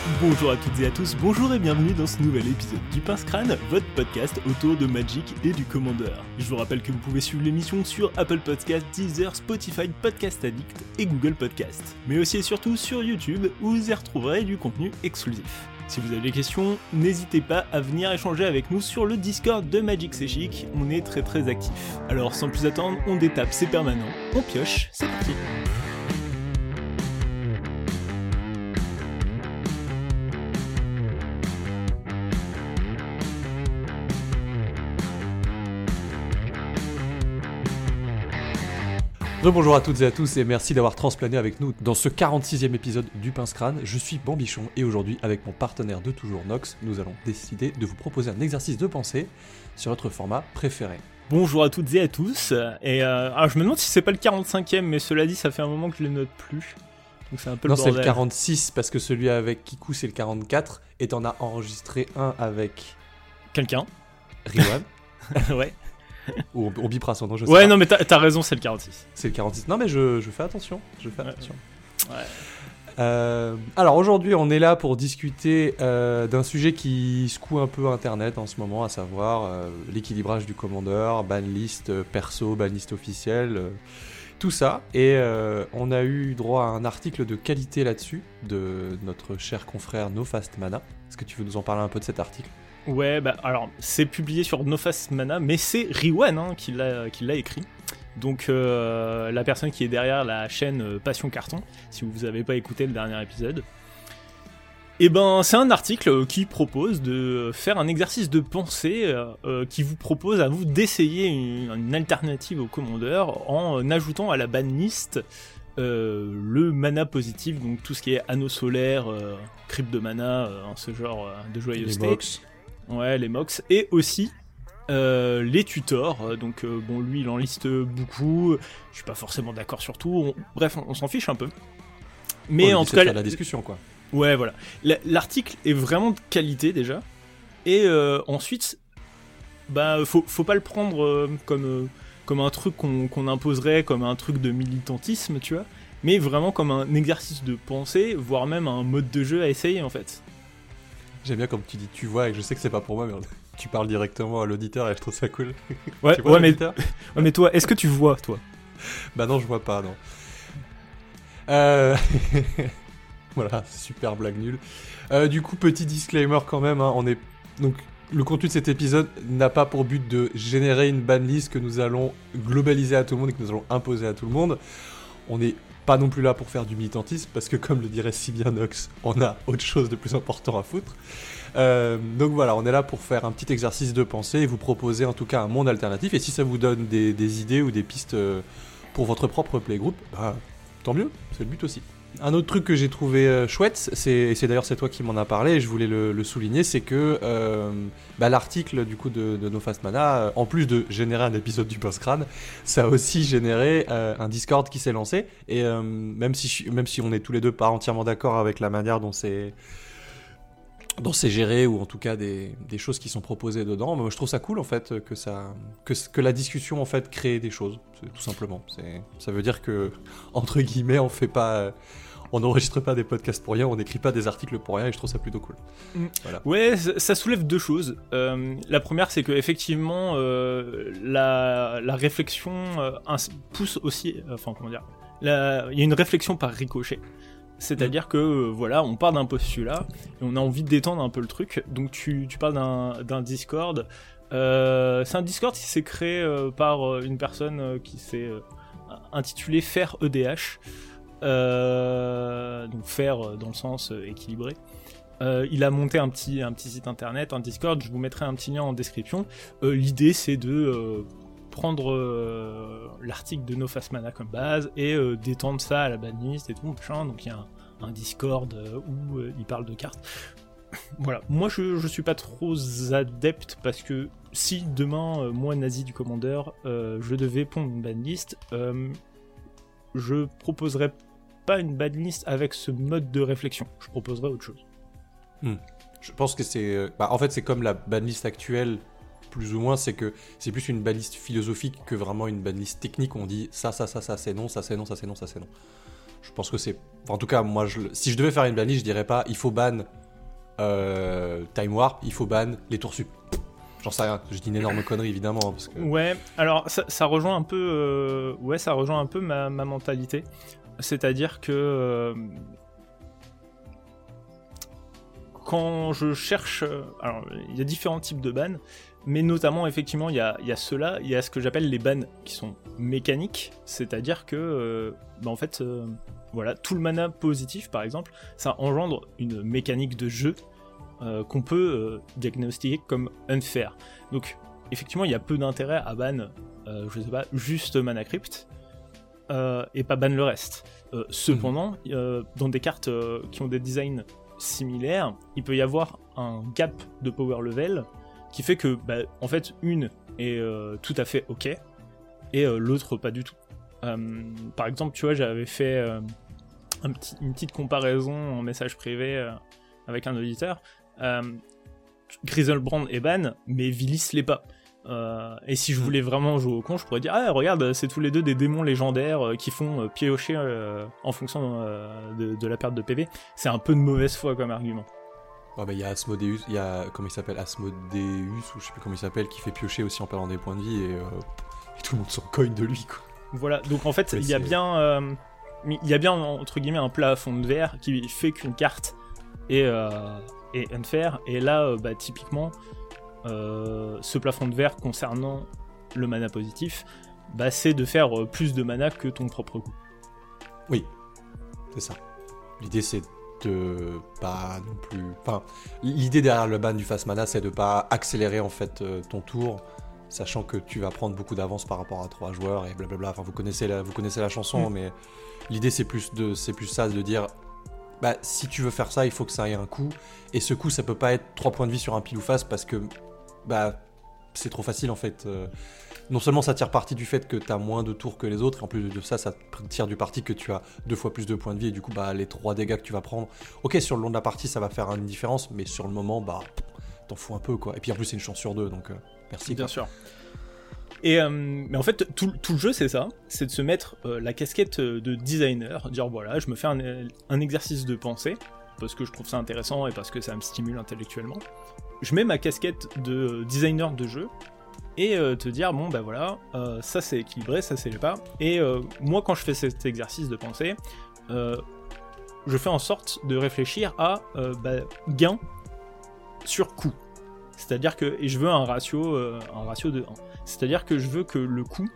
Bonjour à toutes et à tous, bonjour et bienvenue dans ce nouvel épisode du Pince Crâne, votre podcast autour de Magic et du Commander. Je vous rappelle que vous pouvez suivre l'émission sur Apple Podcasts, Deezer, Spotify, Podcast Addict et Google Podcasts, mais aussi et surtout sur YouTube où vous y retrouverez du contenu exclusif. Si vous avez des questions, n'hésitez pas à venir échanger avec nous sur le Discord de Magic C'est Chic, on est très actifs. Alors sans plus attendre, on détape, c'est permanent, on pioche, c'est parti. Bonjour à toutes et à tous et merci d'avoir transplané avec nous dans ce 46e épisode du Pince Crâne. Je suis Bambichon et aujourd'hui avec mon partenaire de toujours Nox, nous allons décider de vous proposer un exercice de pensée sur notre format préféré. Bonjour à toutes et à tous, et alors je me demande si c'est pas le 45e, mais cela dit ça fait un moment que je le note plus, donc c'est un peu non, le bordel. C'est le 46 parce que celui avec Kikou c'est le 44 et t'en as enregistré un avec... Quelqu'un. Riwan. Ouais. Ou on bipera son nom, je sais Ouais, pas. non mais t'as raison, c'est le 46. C'est le 46. Non mais je fais attention, Ouais. Alors aujourd'hui on est là pour discuter d'un sujet qui secoue un peu internet en ce moment, à savoir l'équilibrage du Commander, banlist perso, banlist officiel, tout ça. Et on a eu droit à un article de qualité là-dessus de notre cher confrère NoFast Mana. Est-ce que tu veux nous en parler un peu de cet article ? Ouais, bah alors c'est publié sur NoFast Mana, mais c'est Riwan qui l'a écrit. Donc la personne qui est derrière la chaîne Passion Carton, si vous n'avez pas écouté le dernier épisode. Et ben c'est un article qui propose de faire un exercice de pensée qui vous propose à vous d'essayer une alternative au Commander en ajoutant à la banlist le mana positif, donc tout ce qui est anneau solaire, crypte de mana, ce genre de joyeuseté. Les box. Ouais, les mox, et aussi les tutors, donc bon, lui il en liste beaucoup, je suis pas forcément d'accord sur tout, bref, on s'en fiche un peu. Mais en tout cas, la discussion quoi. Ouais, voilà. L'article est vraiment de qualité déjà, et ensuite, bah, faut pas le prendre comme un truc qu'on imposerait, comme un truc de militantisme, tu vois, mais vraiment comme un exercice de pensée, voire même un mode de jeu à essayer en fait. J'aime bien comme tu dis tu vois et je sais que c'est pas pour moi mais tu parles directement à l'auditeur et je trouve ça cool. Ouais, tu vois, mais toi, est-ce que tu vois toi ? Bah non, je vois pas, non. Voilà, super blague nulle. Du coup, petit disclaimer quand même, hein, donc le contenu de cet épisode n'a pas pour but de générer une banlist que nous allons globaliser à tout le monde et que nous allons imposer à tout le monde. On n'est pas non plus là pour faire du militantisme, parce que comme le dirait si bien Nox, on a autre chose de plus important à foutre. Donc voilà, on est là pour faire un petit exercice de pensée et vous proposer en tout cas un monde alternatif. Et si ça vous donne des idées ou des pistes pour votre propre playgroup, bah, tant mieux, c'est le but aussi. Un autre truc que j'ai trouvé chouette, et c'est d'ailleurs c'est toi qui m'en as parlé, et je voulais le souligner, c'est que l'article du coup de NoFast Mana, en plus de générer un épisode du Pince Crâne, ça a aussi généré un Discord qui s'est lancé, et même si on est tous les deux pas entièrement d'accord avec la manière dont c'est géré, ou en tout cas des choses qui sont proposées dedans, moi je trouve ça cool en fait que la discussion en fait crée des choses, tout simplement. Ça veut dire que entre guillemets on n'enregistre pas des podcasts pour rien, on n'écrit pas des articles pour rien, et je trouve ça plutôt cool. Voilà. Ouais, ça soulève deux choses. La première, c'est que effectivement la réflexion pousse aussi, il y a une réflexion par ricochet. C'est-à-dire que voilà, on part d'un postulat et on a envie de détendre un peu le truc. Donc tu parles d'un Discord. C'est un Discord qui s'est créé par une personne qui s'est intitulée Faire EDH. Donc faire dans le sens équilibré. Il a monté un petit site internet, un Discord. Je vous mettrai un petit lien en description. L'idée c'est de prendre l'article de NoFast Mana comme base et d'étendre ça à la banlist et tout machin. Donc il y a un Discord où il parle de cartes. Voilà, moi je suis pas trop adepte, parce que si demain moi nazi du Commander je devais pondre une banlist, je proposerais pas une banlist avec ce mode de réflexion, je proposerais autre chose. Je pense que c'est en fait c'est comme la banlist actuelle plus ou moins, c'est que c'est plus une banlist philosophique que vraiment une banlist technique où on dit ça c'est non, ça c'est non. Je pense que c'est... Enfin, en tout cas, moi, si je devais faire une banlist, je dirais pas il faut ban Time Warp, il faut ban les tours sup. J'en sais rien, je dis une énorme connerie évidemment. Parce que... Ouais, alors ça rejoint un peu, ça rejoint un peu ma mentalité. C'est-à-dire que quand je cherche, alors il y a différents types de bans, mais notamment effectivement il y a ceux-là, il y a ce que j'appelle les bans qui sont mécaniques, c'est-à-dire que en fait voilà, tout le mana positif par exemple, ça engendre une mécanique de jeu qu'on peut diagnostiquer comme unfair. Donc effectivement il y a peu d'intérêt à ban, je sais pas, juste Mana Crypt et pas ban le reste. Cependant, dans des cartes qui ont des designs similaires, il peut y avoir un gap de power level qui fait que en fait une est tout à fait ok et l'autre pas du tout. Par exemple, tu vois, j'avais fait une petite comparaison en message privé avec un auditeur. Griselbrand est ban, mais Vilis l'est pas. Et si je voulais vraiment jouer au con, je pourrais dire regarde, c'est tous les deux des démons légendaires qui font piocher en fonction de la perte de PV. C'est un peu de mauvaise foi comme argument. Ouais, il y a Asmodeus, il y a comment il s'appelle, Asmodeus ou je sais plus comment il s'appelle, qui fait piocher aussi en perdant des points de vie et tout le monde s'en cogne de lui, quoi. Voilà, donc en fait il y a bien entre guillemets un plafond de verre qui fait qu'une carte est unfair, et là typiquement ce plafond de verre concernant le mana positif, c'est de faire plus de mana que ton propre coup. Oui, c'est ça. L'idée c'est de pas non plus... Enfin, l'idée derrière le ban du fast mana, c'est de pas accélérer en fait ton tour, sachant que tu vas prendre beaucoup d'avance par rapport à 3 joueurs et blablabla. Enfin, vous connaissez la chanson, mais l'idée c'est plus ça, de dire si tu veux faire ça, il faut que ça ait un coût, et ce coût ça peut pas être 3 points de vie sur un pile ou face, parce que c'est trop facile en fait. Non seulement ça tire parti du fait que t'as moins de tours que les autres, et en plus de ça tire du parti que tu as 2 fois plus de points de vie, et du coup les 3 dégâts que tu vas prendre, ok, sur le long de la partie ça va faire une différence, mais sur le moment t'en fous un peu, quoi. Et puis en plus c'est une chance sur 2, donc merci. Bien sûr. Et mais en fait tout le jeu c'est ça, c'est de se mettre la casquette de designer, dire voilà, je me fais un exercice de pensée parce que je trouve ça intéressant et parce que ça me stimule intellectuellement. Je mets ma casquette de designer de jeu et te dire bon voilà, ça c'est équilibré, ça c'est pas. Et moi quand je fais cet exercice de pensée, je fais en sorte de réfléchir à gain sur coût. C'est-à-dire que, et je veux un ratio de 1. C'est-à-dire que je veux que le coût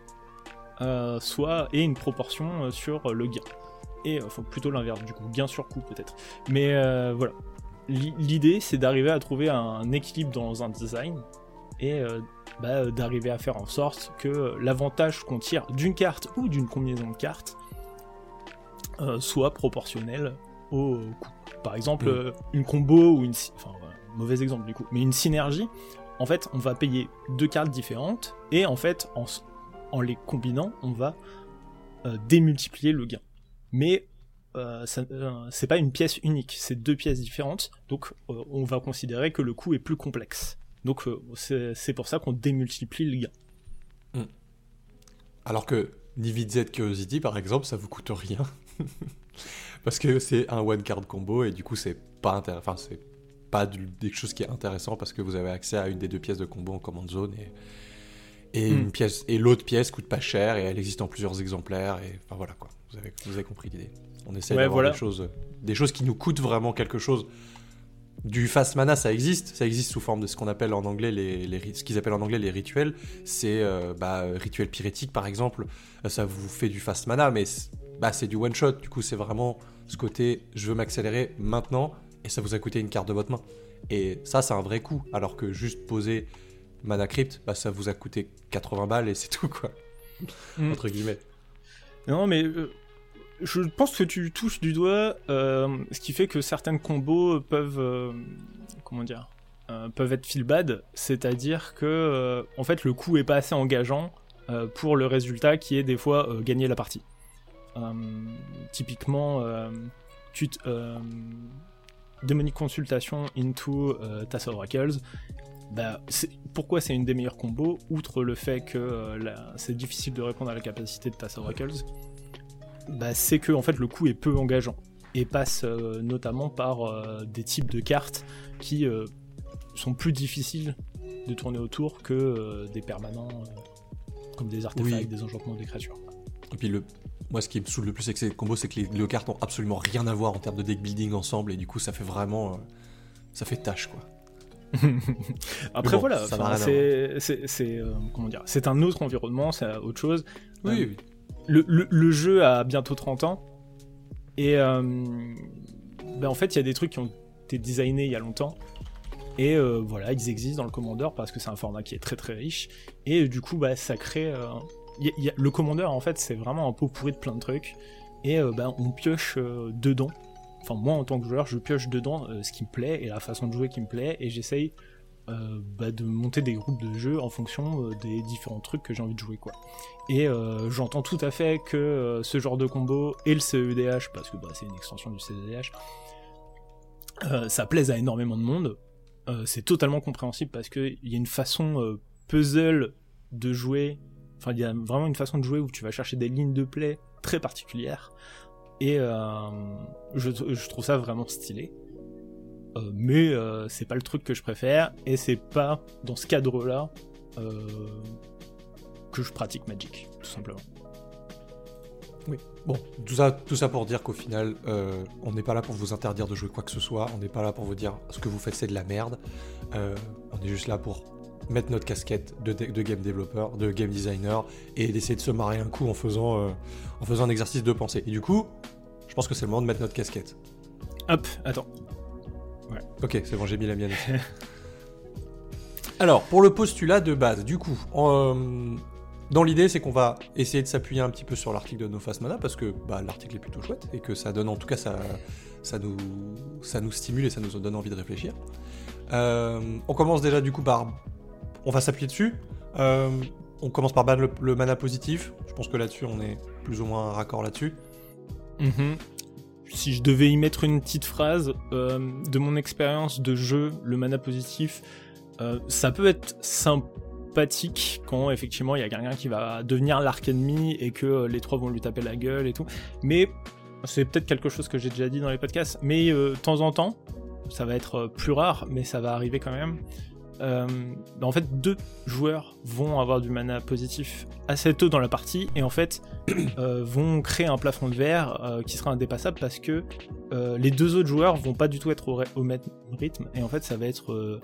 ait une proportion sur le gain. Et enfin plutôt l'inverse, du coup, gain sur coût peut-être. Mais voilà. L'idée c'est d'arriver à trouver un équilibre dans un design et d'arriver à faire en sorte que l'avantage qu'on tire d'une carte ou d'une combinaison de cartes soit proportionnel au coût. Par exemple, une combo ou mauvais exemple du coup, mais une synergie, en fait on va payer 2 cartes différentes et en fait en les combinant on va démultiplier le gain. Mais c'est pas une pièce unique, c'est 2 pièces différentes, donc on va considérer que le coût est plus complexe. Donc c'est pour ça qu'on démultiplie le gain. Alors que Nivid Z Curiosity par exemple, ça vous coûte rien. Parce que c'est un one card combo et du coup c'est pas c'est pas quelque chose qui est intéressant parce que vous avez accès à une des 2 pièces de combo en command zone et une pièce, et l'autre pièce coûte pas cher et elle existe en plusieurs exemplaires, et enfin voilà quoi, vous avez compris l'idée. On essaie d'avoir des choses qui nous coûtent vraiment quelque chose. Du fast mana ça existe sous forme de ce qu'on appelle en anglais ce qu'ils appellent en anglais les rituels. C'est rituel pyrétique par exemple, ça vous fait du fast mana, mais c'est du one shot, du coup c'est vraiment ce côté je veux m'accélérer maintenant et ça vous a coûté une carte de votre main, et ça c'est un vrai coût, alors que juste poser Mana Crypt, ça vous a coûté 80 balles et c'est tout quoi. Entre guillemets. Non mais je pense que tu touches du doigt ce qui fait que certaines combos peuvent peuvent être feel bad, c'est-à-dire que en fait le coût est pas assez engageant pour le résultat qui est des fois gagner la partie. Typiquement Demonic Consultation into Tass Oracles, pourquoi c'est une des meilleures combos, outre le fait que c'est difficile de répondre à la capacité de Tass Oracles, c'est que en fait le coût est peu engageant. et passe notamment par des types de cartes qui sont plus difficiles de tourner autour que des permanents comme des artefacts, des enchantements, des créatures. Et puis moi ce qui me saoule le plus avec ces combos, c'est que les cartes ont absolument rien à voir en termes de deck building ensemble, et du coup ça fait vraiment ça fait tâche quoi. Après bon, voilà, comment dire, c'est un autre environnement, c'est autre chose. Oui. Le jeu a bientôt 30 ans et en fait il y a des trucs qui ont été designés il y a longtemps et voilà, ils existent dans le Commander parce que c'est un format qui est très très riche et du coup ça crée le Commander en fait c'est vraiment un pot pourri de plein de trucs et on pioche dedans. Enfin, moi, en tant que joueur, je pioche dedans ce qui me plaît et la façon de jouer qui me plaît, et j'essaye de monter des groupes de jeu en fonction des différents trucs que j'ai envie de jouer, quoi. Et j'entends tout à fait que ce genre de combo et le CEDH, parce que c'est une extension du CEDH, ça plaise à énormément de monde. C'est totalement compréhensible parce qu'il y a une façon puzzle de jouer, enfin, il y a vraiment une façon de jouer où tu vas chercher des lignes de play très particulières. Et je trouve ça vraiment stylé. Mais c'est pas le truc que je préfère, et c'est pas dans ce cadre-là que je pratique Magic, tout simplement. Oui. Bon, tout ça pour dire qu'au final, on n'est pas là pour vous interdire de jouer quoi que ce soit, on n'est pas là pour vous dire ce que vous faites c'est de la merde, on est juste là pour mettre notre casquette de game developer, de game designer, et d'essayer de se marrer un coup en faisant un exercice de pensée. Et du coup, je pense que c'est le moment de mettre notre casquette. Hop, attends. Ouais. Ok, c'est bon, j'ai mis la mienne aussi. Alors, pour le postulat de base, du coup, dans l'idée, c'est qu'on va essayer de s'appuyer un petit peu sur l'article de No Fast Mana, parce que l'article est plutôt chouette, et que ça donne, en tout cas, ça nous stimule et ça nous donne envie de réfléchir. On commence déjà du coup par... On va s'appuyer dessus. On commence par ban le mana positif. Je pense que là-dessus, on est plus ou moins raccord là-dessus. Mm-hmm. Si je devais y mettre une petite phrase, de mon expérience de jeu, le mana positif, ça peut être sympathique quand effectivement il y a quelqu'un qui va devenir l'arc ennemi et que les trois vont lui taper la gueule et tout. Mais c'est peut-être quelque chose que j'ai déjà dit dans les podcasts. Mais de temps en temps, ça va être plus rare, mais ça va arriver quand même. En fait, 2 joueurs vont avoir du mana positif assez tôt dans la partie et en fait vont créer un plafond de verre qui sera indépassable parce que les 2 autres joueurs vont pas du tout être au même rythme et en fait ça va être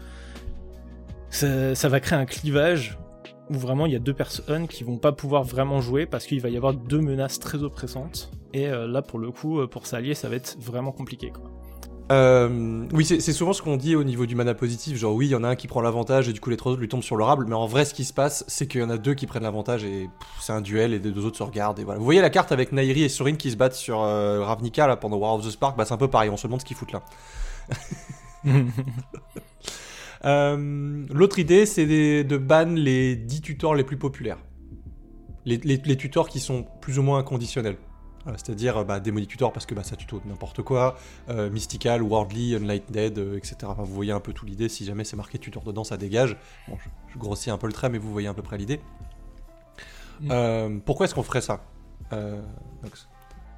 ça va créer un clivage où vraiment il y a 2 personnes qui vont pas pouvoir vraiment jouer parce qu'il va y avoir 2 menaces très oppressantes et là pour le coup pour s'allier ça va être vraiment compliqué quoi. Oui, c'est souvent ce qu'on dit au niveau du mana positif, genre oui, il y en a un qui prend l'avantage et du coup les 3 autres lui tombent sur le rable, mais en vrai ce qui se passe, c'est qu'il y en a 2 qui prennent l'avantage et c'est un duel et les 2 autres se regardent et voilà. Vous voyez la carte avec Nairi et Sorin qui se battent sur Ravnica là pendant War of the Spark, c'est un peu pareil, on se demande ce qu'ils foutent là. L'autre idée, c'est de ban les 10 tutors les plus populaires. Les tutors qui sont plus ou moins inconditionnels. C'est-à-dire Démonic Tutor parce que ça tuto n'importe quoi, Mystical, Worldly, Unlighted, etc. Enfin, vous voyez un peu tout l'idée, si jamais c'est marqué tutor dedans, ça dégage. Bon, je grossis un peu le trait, mais vous voyez à peu près l'idée. Pourquoi est-ce qu'on ferait ça, Nox ?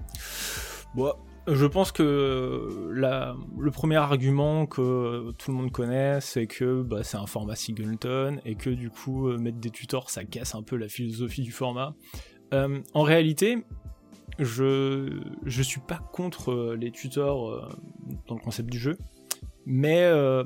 Je pense que le premier argument que tout le monde connaît, c'est que c'est un format singleton, et que du coup, mettre des tutors, ça casse un peu la philosophie du format. En réalité... Je suis pas contre les tutors dans le concept du jeu, mais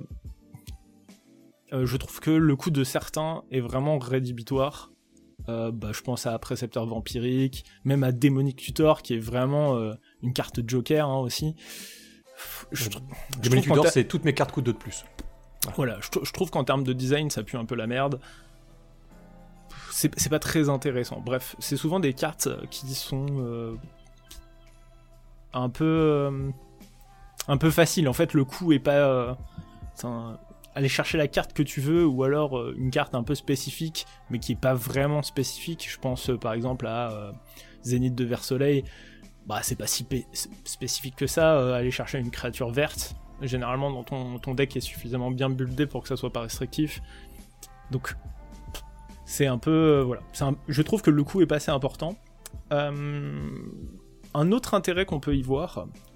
je trouve que le coût de certains est vraiment rédhibitoire. Je pense à Précepteur Vampirique, même à Démonic Tutor qui est vraiment une carte Joker aussi. Démonic Tutor, c'est toutes mes cartes coûtent 2 de plus. Voilà, je trouve qu'en termes de design, ça pue un peu la merde. C'est pas très intéressant. Bref, c'est souvent des cartes qui sont un peu faciles. En fait, le coup est pas aller chercher la carte que tu veux, ou alors une carte un peu spécifique, mais qui est pas vraiment spécifique. Je pense par exemple à Zénith de Versoleil. C'est pas si spécifique que ça. Aller chercher une créature verte, généralement dans ton deck est suffisamment bien buildé pour que ça soit pas restrictif. Donc c'est un peu... voilà. Je trouve que le coût est pas assez important. Un autre intérêt qu'on peut y voir,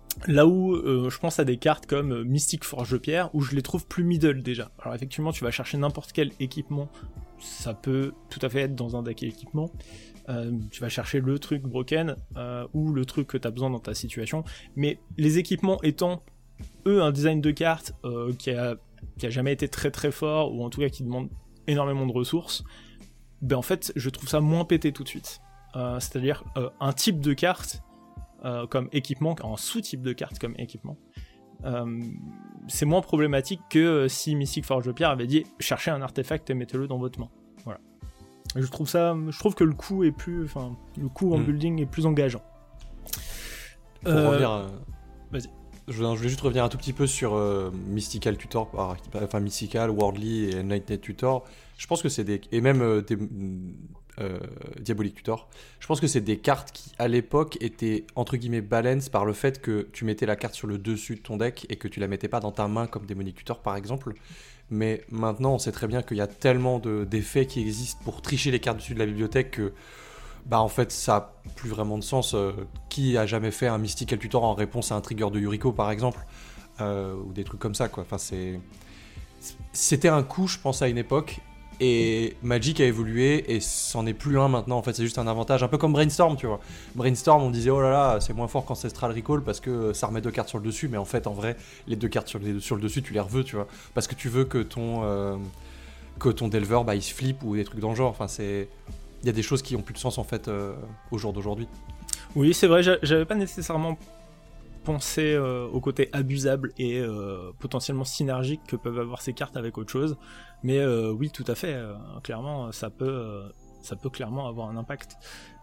Là où je pense à des cartes comme Mystic Forge de Pierre, où je les trouve plus middle déjà. Alors effectivement, tu vas chercher n'importe quel équipement, ça peut tout à fait être dans un deck équipement. Tu vas chercher le truc broken ou le truc que tu as besoin dans ta situation. Mais les équipements étant, eux, un design de carte qui a jamais été très très fort, ou en tout cas qui demande énormément de ressources, ben en fait, je trouve ça moins pété tout de suite. C'est-à-dire un type de carte comme équipement, un sous-type de carte comme équipement, c'est moins problématique que si Mystic Forge de Pierre avait dit cherchez un artefact et mettez-le dans votre main. Voilà. Et je trouve que le coût est plus, enfin, le coût en building est plus engageant. Pour revenir, vas-y. Je voulais juste revenir un tout petit peu sur Mystical Tutor, enfin Mystical, Worldly et Enlightened Tutor. Je pense que c'est des, et même Diabolic Tutor. Je pense que c'est des cartes qui, à l'époque, étaient entre guillemets balance par le fait que tu mettais la carte sur le dessus de ton deck et que tu la mettais pas dans ta main comme Demonic Tutor par exemple. Mais maintenant, on sait très bien qu'il y a tellement d'effets qui existent pour tricher les cartes dessus de la bibliothèque que, bah en fait, ça a plus vraiment de sens. Qui a jamais fait un Mystical Tutor en réponse à un trigger de Yuriko par exemple, ou des trucs comme ça quoi. Enfin, c'était un coup, je pense, à une époque. Et Magic a évolué et c'en est plus un maintenant. En fait, c'est juste un avantage, un peu comme Brainstorm, tu vois. Brainstorm, on disait oh là là, c'est moins fort qu'Ancestral Recall parce que ça remet 2 cartes sur le dessus. Mais en fait, en vrai, les 2 cartes sur le dessus, tu les reveux, tu vois. Parce que tu veux que ton Delver, bah, il se flippe ou des trucs dans le genre. Enfin, il y a des choses qui ont plus de sens en fait au jour d'aujourd'hui. Oui, c'est vrai. J'avais pas nécessairement pensé au côté abusable et potentiellement synergique que peuvent avoir ces cartes avec autre chose. Mais oui, tout à fait. Clairement, ça peut clairement avoir un impact.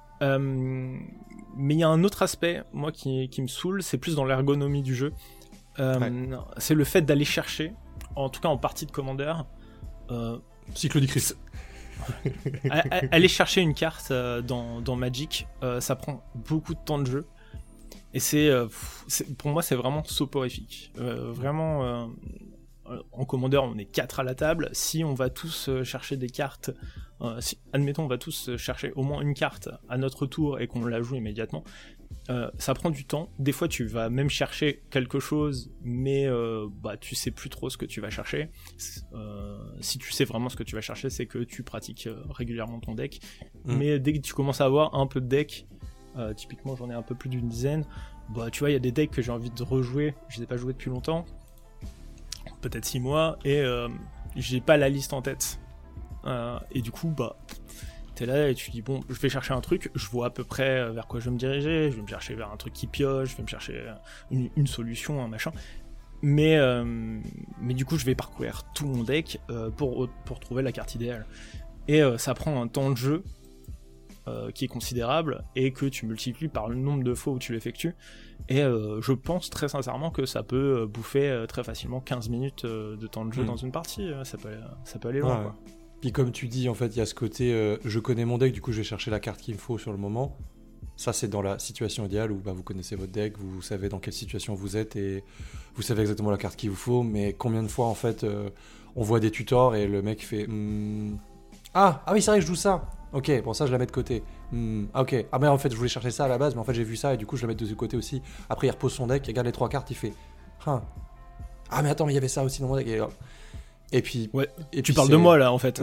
Mais il y a un autre aspect, moi, qui me saoule, c'est plus dans l'ergonomie du jeu. C'est le fait d'aller chercher, en tout cas en partie de Commander, Cyclodicris. aller chercher une carte dans Magic, ça prend beaucoup de temps de jeu. Et pour moi, c'est vraiment soporifique. Vraiment... en Commander, on est 4 à la table. Si on va tous chercher des cartes, admettons, on va tous chercher au moins une carte à notre tour et qu'on la joue immédiatement, ça prend du temps. Des fois, tu vas même chercher quelque chose, mais tu sais plus trop ce que tu vas chercher. Si tu sais vraiment ce que tu vas chercher, c'est que tu pratiques régulièrement ton deck. Mais dès que tu commences à avoir un peu de deck, typiquement, j'en ai un peu plus d'une dizaine, tu vois, il y a des decks que j'ai envie de rejouer, je les ai pas joués depuis longtemps, peut-être 6 mois, et j'ai pas la liste en tête. Et du coup, t'es là et tu dis, bon, je vais chercher un truc, je vois à peu près vers quoi je vais me diriger, je vais me chercher vers un truc qui pioche, je vais me chercher une solution, un machin. Mais du coup, je vais parcourir tout mon deck pour trouver la carte idéale. Et ça prend un temps de jeu qui est considérable et que tu multiplies par le nombre de fois où tu l'effectues. Et je pense très sincèrement que ça peut bouffer très facilement 15 minutes de temps de jeu dans une partie. Ça peut aller loin. Ouais. Quoi. Puis comme tu dis, en fait, il y a ce côté je connais mon deck, du coup je vais chercher la carte qu'il me faut sur le moment. Ça, c'est dans la situation idéale où vous connaissez votre deck, vous savez dans quelle situation vous êtes et vous savez exactement la carte qu'il vous faut. Mais combien de fois, en fait, on voit des tutors et le mec fait ah oui, c'est vrai que je joue ça. Ok, bon, ça je la mets de côté. Ok. Ah, mais en fait, je voulais chercher ça à la base, mais en fait, j'ai vu ça et du coup, je la mets de côté aussi. Après, il repose son deck, il regarde les 3 cartes, il fait ah, mais attends, mais il y avait ça aussi dans mon deck. Et puis. Ouais, et tu puis parles de moi là en fait.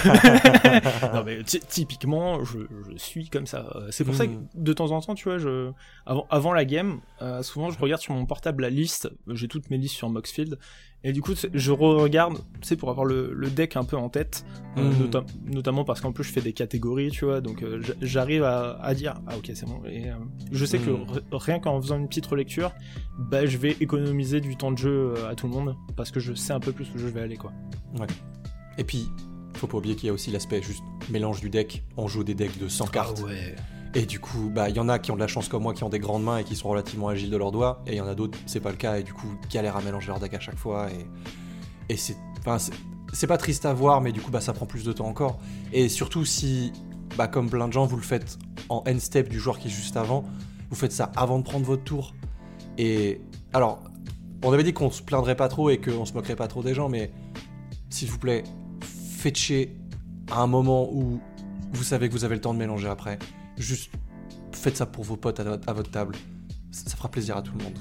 Non, mais typiquement, je suis comme ça. C'est pour ça que de temps en temps, tu vois, avant la game, souvent je regarde sur mon portable la liste. J'ai toutes mes listes sur Moxfield. Et du coup, je regarde, tu sais, pour avoir le deck un peu en tête, notamment parce qu'en plus je fais des catégories, tu vois, donc j'arrive à dire, ah ok, c'est bon. Et je sais que rien qu'en faisant une petite relecture, je vais économiser du temps de jeu à tout le monde, parce que je sais un peu plus où je vais aller, quoi. Ouais. Et puis, faut pas oublier qu'il y a aussi l'aspect juste mélange du deck. On joue des decks de 100 cartes. Ah ouais. Et du coup, il y en a qui ont de la chance comme moi, qui ont des grandes mains et qui sont relativement agiles de leurs doigts, et il y en a d'autres, c'est pas le cas, et du coup, galèrent à mélanger leur deck à chaque fois, et c'est pas triste à voir, mais du coup, ça prend plus de temps encore. Et surtout si, comme plein de gens, vous le faites en end step du joueur qui est juste avant, vous faites ça avant de prendre votre tour. Et alors, on avait dit qu'on se plaindrait pas trop et qu'on se moquerait pas trop des gens, mais s'il vous plaît, fetchez à un moment où vous savez que vous avez le temps de mélanger après. Juste faites ça pour vos potes à votre table. ça fera plaisir à tout le monde.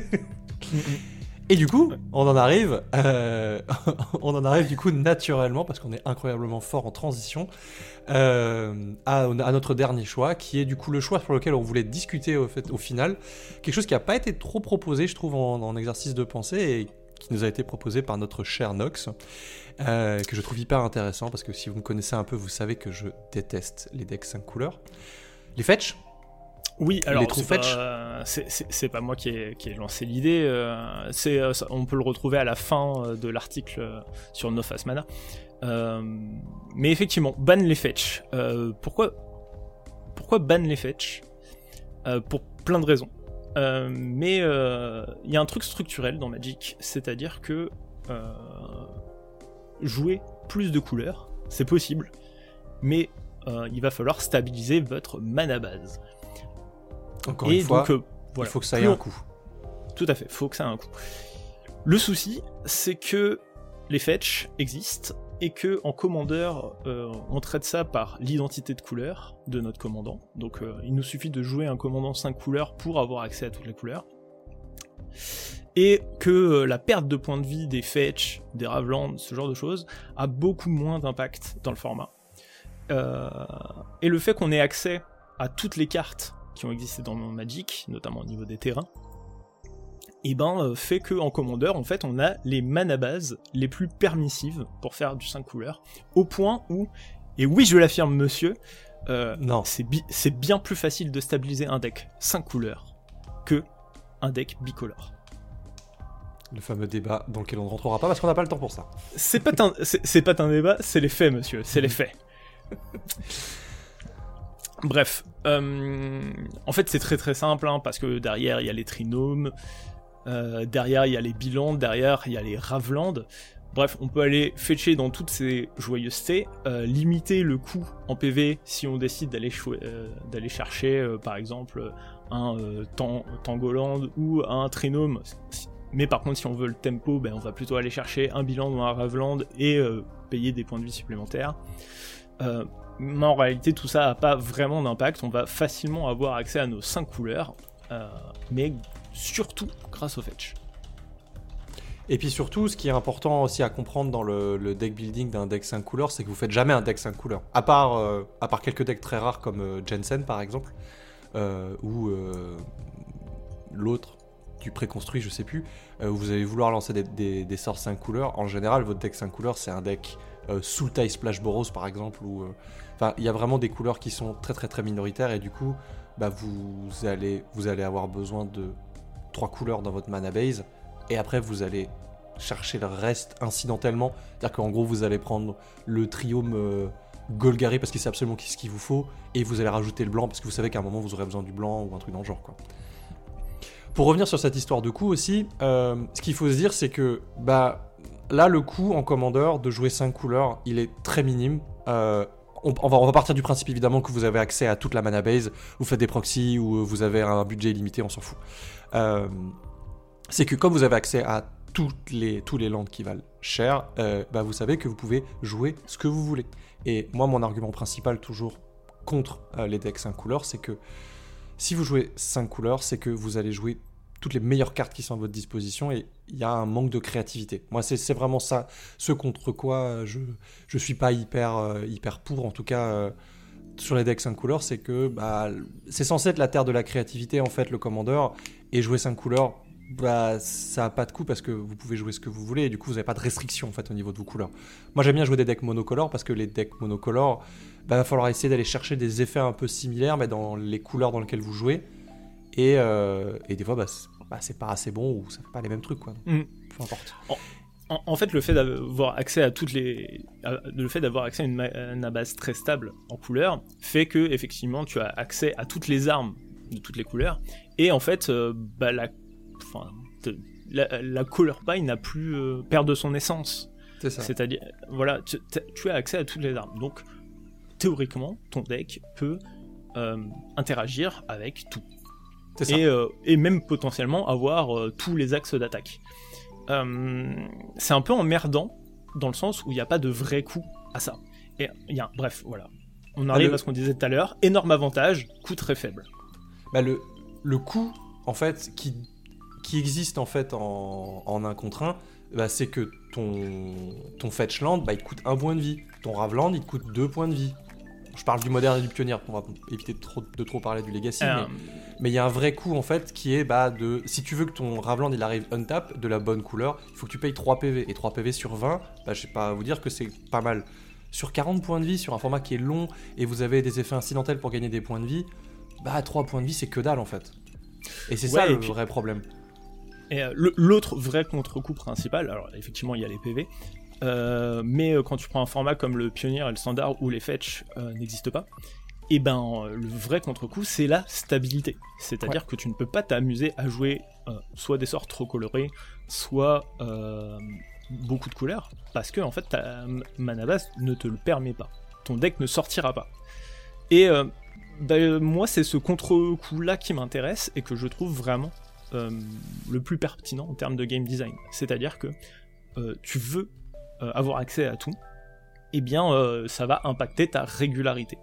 Et du coup, on en arrive du coup naturellement, parce qu'on est incroyablement fort en transition, à notre dernier choix, qui est du coup le choix pour lequel on voulait discuter au final. Quelque chose qui n'a pas été trop proposé, je trouve, en exercice de pensée, et qui nous a été proposé par notre cher Nox, que je trouve hyper intéressant, parce que si vous me connaissez un peu, vous savez que je déteste les decks 5 couleurs. Les fetch. Oui, alors les true fetch. C'est pas moi qui ai lancé l'idée. On peut le retrouver à la fin de l'article sur No Fast Mana. Mais effectivement, ban les fetch. Pourquoi ban les fetch pour plein de raisons. Mais il y a un truc structurel dans Magic, c'est-à-dire que jouer plus de couleurs, c'est possible, mais il va falloir stabiliser votre mana base. Encore une fois, donc, il faut que ça ait un coût. Tout à fait, il faut que ça ait un coût. Le souci, c'est que les fetch existent et que en commandeur, on traite ça par l'identité de couleur de notre commandant. Donc il nous suffit de jouer un commandant 5 couleurs pour avoir accès à toutes les couleurs. Et que la perte de points de vie des fetch, des Raveland, ce genre de choses, a beaucoup moins d'impact dans le format. Et le fait qu'on ait accès à toutes les cartes qui ont existé dans Magic, notamment au niveau des terrains, et fait que en commandeur, en fait, on a les mana bases les plus permissives pour faire du 5 couleurs, au point où, et oui je l'affirme monsieur, non. c'est bien plus facile de stabiliser un deck 5 couleurs que un deck bicolore. Le fameux débat dans lequel on ne rentrera pas parce qu'on n'a pas le temps pour ça. C'est pas un débat, c'est les faits monsieur, c'est les faits. Bref, en fait c'est très très simple, parce que derrière il y a les trinômes, derrière il y a les bilans, derrière il y a les Raveland. Bref, on peut aller fetcher dans toutes ces joyeusetés, limiter le coût en PV si on décide d'aller chercher par exemple un Tangoland ou un trinôme. Mais par contre si on veut le tempo, on va plutôt aller chercher un bilan ou un Raveland et payer des points de vie supplémentaires. Mais en réalité tout ça n'a pas vraiment d'impact, on va facilement avoir accès à nos 5 couleurs, mais surtout grâce au fetch. Et puis surtout, ce qui est important aussi à comprendre dans le deck building d'un deck 5 couleurs, c'est que vous faites jamais un deck 5 couleurs. À part quelques decks très rares comme Jensen par exemple, ou l'autre du préconstruit, je sais plus, où vous allez vouloir lancer des sorts 5 couleurs. En général, votre deck 5 couleurs, c'est un deck Sultai Splash Boros par exemple, où il y a vraiment des couleurs qui sont très très très minoritaires, et du coup vous allez avoir besoin de 3 couleurs dans votre mana base, et après vous allez chercher le reste incidentellement. C'est-à-dire qu'en gros vous allez prendre le triome Golgari parce que c'est absolument ce qu'il vous faut, et vous allez rajouter le blanc parce que vous savez qu'à un moment vous aurez besoin du blanc ou un truc dans le genre, quoi. Pour revenir sur cette histoire de coût aussi, ce qu'il faut se dire c'est que là le coût en commandeur de jouer 5 couleurs il est très minime. On va partir du principe évidemment que vous avez accès à toute la mana base, vous faites des proxys ou vous avez un budget illimité, on s'en fout. C'est que comme vous avez accès à tous les lands qui valent cher, vous savez que vous pouvez jouer ce que vous voulez. Et moi mon argument principal toujours contre les decks 5 couleurs, c'est que si vous jouez 5 couleurs, c'est que vous allez jouer toutes les meilleures cartes qui sont à votre disposition, et il y a un manque de créativité. Moi, c'est vraiment ça, ce contre quoi je suis pas hyper pour, en tout cas, sur les decks 5 couleurs, c'est que c'est censé être la terre de la créativité, en fait, le commandeur, et jouer 5 couleurs, ça a pas de coût parce que vous pouvez jouer ce que vous voulez, et du coup, vous n'avez pas de restriction, en fait, au niveau de vos couleurs. Moi, j'aime bien jouer des decks monocolores, parce que les decks monocolores, va falloir essayer d'aller chercher des effets un peu similaires, mais dans les couleurs dans lesquelles vous jouez, et des fois, c'est pas assez bon, ou ça fait pas les mêmes trucs, quoi. Peu importe. En fait, le fait d'avoir accès à d'avoir accès à une mana base très stable en couleurs fait que effectivement tu as accès à toutes les armes de toutes les couleurs, et en fait la color pie n'a plus perd de son essence. C'est ça. C'est-à-dire voilà, tu as accès à toutes les armes, donc théoriquement ton deck peut interagir avec tout. C'est ça. Et même potentiellement avoir tous les axes d'attaque. C'est un peu emmerdant dans le sens où il n'y a pas de vrai coût à ça. Et bref, voilà. On arrive à ce qu'on disait tout à l'heure, énorme avantage, coût très faible. Le coût en fait, qui existe en fait en 1 contre 1, bah, c'est que ton fetch land, bah, il te coûte 1 point de vie. Ton rave land, il te coûte 2 points de vie. Je parle du moderne et du pionnier, on va éviter de trop parler du legacy, mais il y a un vrai coût en fait qui est si tu veux que ton Raveland il arrive untap de la bonne couleur, il faut que tu payes 3 PV, et 3 PV sur 20, bah, je sais pas vous dire que c'est pas mal. Sur 40 points de vie, sur un format qui est long, et vous avez des effets incidentels pour gagner des points de vie, bah 3 points de vie c'est que dalle en fait. Et c'est ça le vrai problème. Et l'autre vrai contre-coup principal, alors effectivement il y a les PV, mais quand tu prends un format comme le Pionnier et le Standard où les fetch n'existent pas, et ben le vrai contre-coup c'est la stabilité. C'est-à-dire que tu ne peux pas t'amuser à jouer soit des sorts trop colorés, soit beaucoup de couleurs, parce que en fait ta mana base ne te le permet pas. Ton deck ne sortira pas. Et moi c'est ce contre-coup là qui m'intéresse et que je trouve vraiment le plus pertinent en termes de game design. C'est-à-dire que tu veux avoir accès à tout, eh bien ça va impacter ta régularité.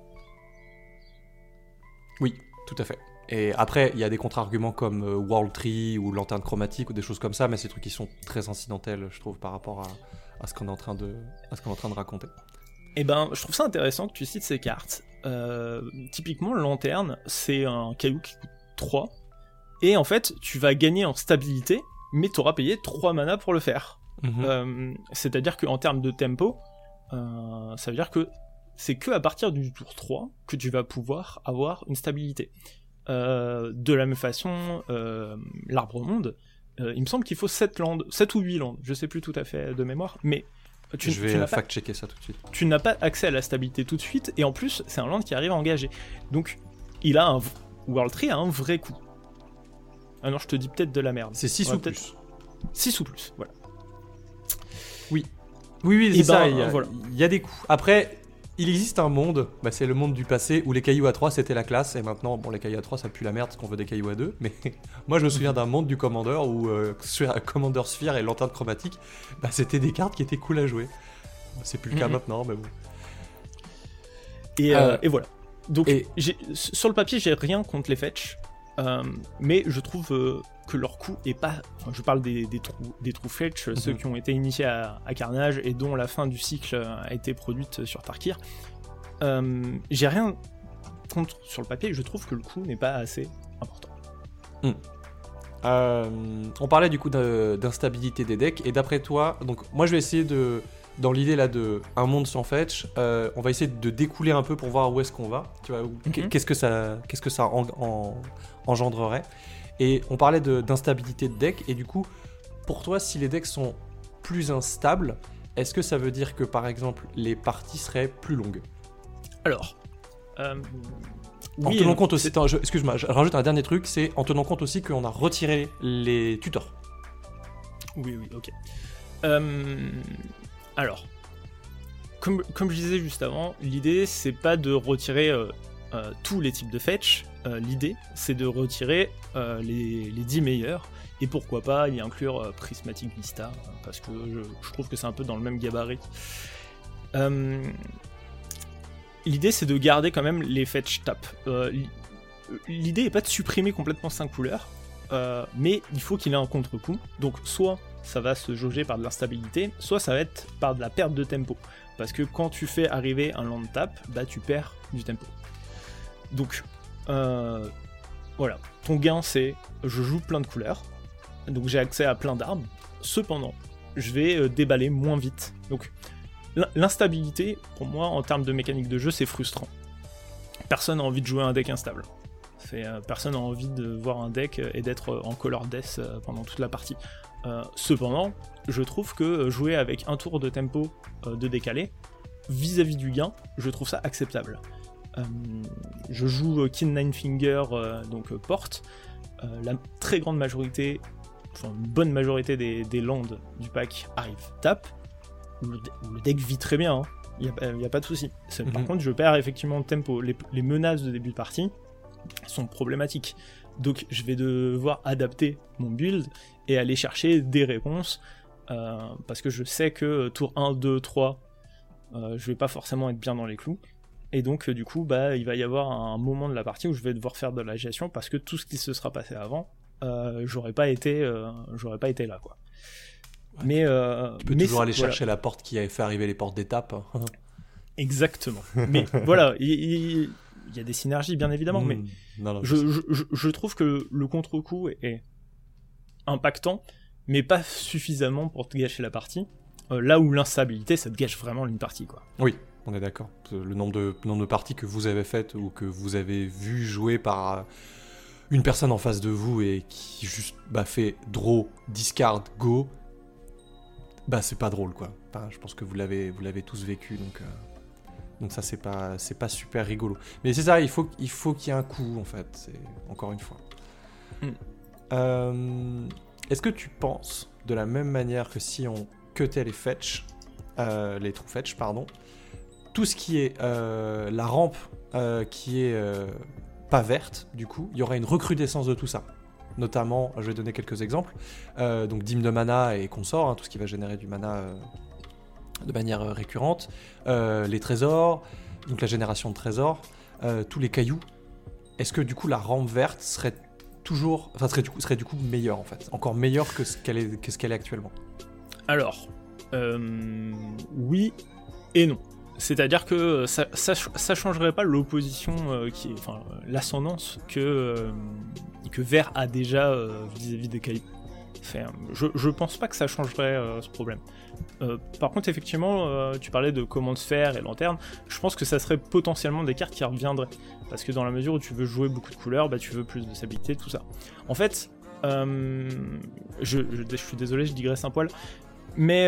Oui, tout à fait. Et après, il y a des contre-arguments comme World Tree ou Lanterne Chromatique ou des choses comme ça, mais c'est des trucs qui sont très incidentels, je trouve, par rapport à ce qu'on est en train de raconter. Eh ben, je trouve ça intéressant que tu cites ces cartes. Typiquement, Lanterne, c'est un caillou qui coûte 3, et en fait, tu vas gagner en stabilité, mais tu auras payé 3 mana pour le faire. C'est-à-dire qu'en termes de tempo, ça veut dire que c'est que à partir du tour 3 que tu vas pouvoir avoir une stabilité. De la même façon, l'Arbre Monde, il me semble qu'il faut 7 ou 8 landes, je sais plus tout à fait de mémoire, mais je vais fact-checker ça tout de suite. Tu n'as pas accès à la stabilité tout de suite, et en plus, c'est un land qui arrive engagé. Donc, World Tree a un vrai coup. Ah non, je te dis peut-être de la merde. C'est 6 ou plus. 6 ou plus, voilà. Oui, c'est ça, il y a des coups. Après, il existe un monde, c'est le monde du passé, où les cailloux à 3 c'était la classe, et maintenant, les cailloux à 3 ça pue la merde parce qu'on veut des cailloux à 2, mais moi je me souviens d'un monde du Commander où Commander Sphere et Lanterne Chromatique, c'était des cartes qui étaient cool à jouer. C'est plus le cas maintenant, mais bon. Et voilà. Donc, sur le papier, j'ai rien contre les fetch, mais je trouve que leur coût est pas... Enfin, je parle des trous fetch, ceux qui ont été initiés à Carnage et dont la fin du cycle a été produite sur Tarkir. J'ai rien contre sur le papier, je trouve que le coût n'est pas assez important. On parlait du coup d'instabilité des decks, et d'après toi, donc moi je vais essayer dans l'idée là de un monde sans fetch, on va essayer de découler un peu pour voir où est-ce qu'on va, tu vois, qu'est-ce que ça engendrerait. Et on parlait d'instabilité de deck, et du coup, pour toi, si les decks sont plus instables, est-ce que ça veut dire que, par exemple, les parties seraient plus longues ? Alors, en tenant compte aussi, excuse-moi, je rajoute un dernier truc, c'est en tenant compte aussi qu'on a retiré les tutors. Oui, ok. Alors, comme je disais juste avant, l'idée, c'est pas de retirer tous les types de fetch, l'idée c'est de retirer les 10 meilleurs, et pourquoi pas y inclure Prismatic Vista, parce que je trouve que c'est un peu dans le même gabarit. L'idée c'est de garder quand même les fetch tap. L'idée est pas de supprimer complètement 5 couleurs, mais il faut qu'il ait un contre-coup, donc soit ça va se jauger par de l'instabilité, soit ça va être par de la perte de tempo, parce que quand tu fais arriver un land tap, tu perds du tempo. Donc, voilà, ton gain c'est, je joue plein de couleurs, donc j'ai accès à plein d'armes, cependant, je vais déballer moins vite. Donc, l'instabilité, pour moi, en termes de mécanique de jeu, c'est frustrant. Personne n'a envie de jouer un deck instable. Personne n'a envie de voir un deck et d'être en color death pendant toute la partie. Cependant, je trouve que jouer avec un tour de tempo de décalé, vis-à-vis du gain, je trouve ça acceptable. Je joue Kin Ninefinger, donc porte. La très grande majorité, enfin une bonne majorité des landes du pack arrivent tap. Le deck vit très bien, il n'y a pas de souci. Par contre, je perds effectivement le tempo. Les menaces de début de partie sont problématiques. Donc je vais devoir adapter mon build et aller chercher des réponses, parce que je sais que tour 1, 2, 3, je vais pas forcément être bien dans les clous. Et donc du coup il va y avoir un moment de la partie où je vais devoir faire de la gestion, parce que tout ce qui se sera passé avant j'aurais pas été là, quoi. Ouais, Mais tu peux toujours aller chercher la porte qui avait fait arriver les portes d'étape. Exactement. Mais voilà, il y a des synergies, bien évidemment, mais non, je trouve que le contre-coup est impactant, mais pas suffisamment pour te gâcher la partie. Là où l'instabilité, ça te gâche vraiment une partie, quoi. Oui, on est d'accord. Le nombre de parties que vous avez faites ou que vous avez vu jouer par une personne en face de vous et qui juste fait draw, discard, go, c'est pas drôle, quoi. Enfin, je pense que vous l'avez tous vécu, donc ça c'est pas super rigolo. Mais c'est ça, il faut qu'il y ait un coup, en fait. C'est encore une fois. Est-ce que tu penses de la même manière que si on cutait les fetch, les true fetch, pardon, tout ce qui est la rampe qui est pas verte, du coup, il y aura une recrudescence de tout ça. Notamment, je vais donner quelques exemples. Donc dîme de mana et consorts, tout ce qui va générer du mana de manière récurrente. Les trésors, donc la génération de trésors, tous les cailloux. Est-ce que du coup la rampe verte serait du coup meilleure, en fait, encore meilleure que ce qu'elle est actuellement? Alors, oui et non. C'est-à-dire que ça changerait pas l'opposition, l'ascendance que Vert a déjà vis-à-vis des cailloux. Je pense pas que ça changerait ce problème. Par contre, effectivement, tu parlais de commande sphère et lanterne. Je pense que ça serait potentiellement des cartes qui reviendraient. Parce que dans la mesure où tu veux jouer beaucoup de couleurs, tu veux plus de stabilité, tout ça. En fait, je suis désolé, je digresse un poil. Mais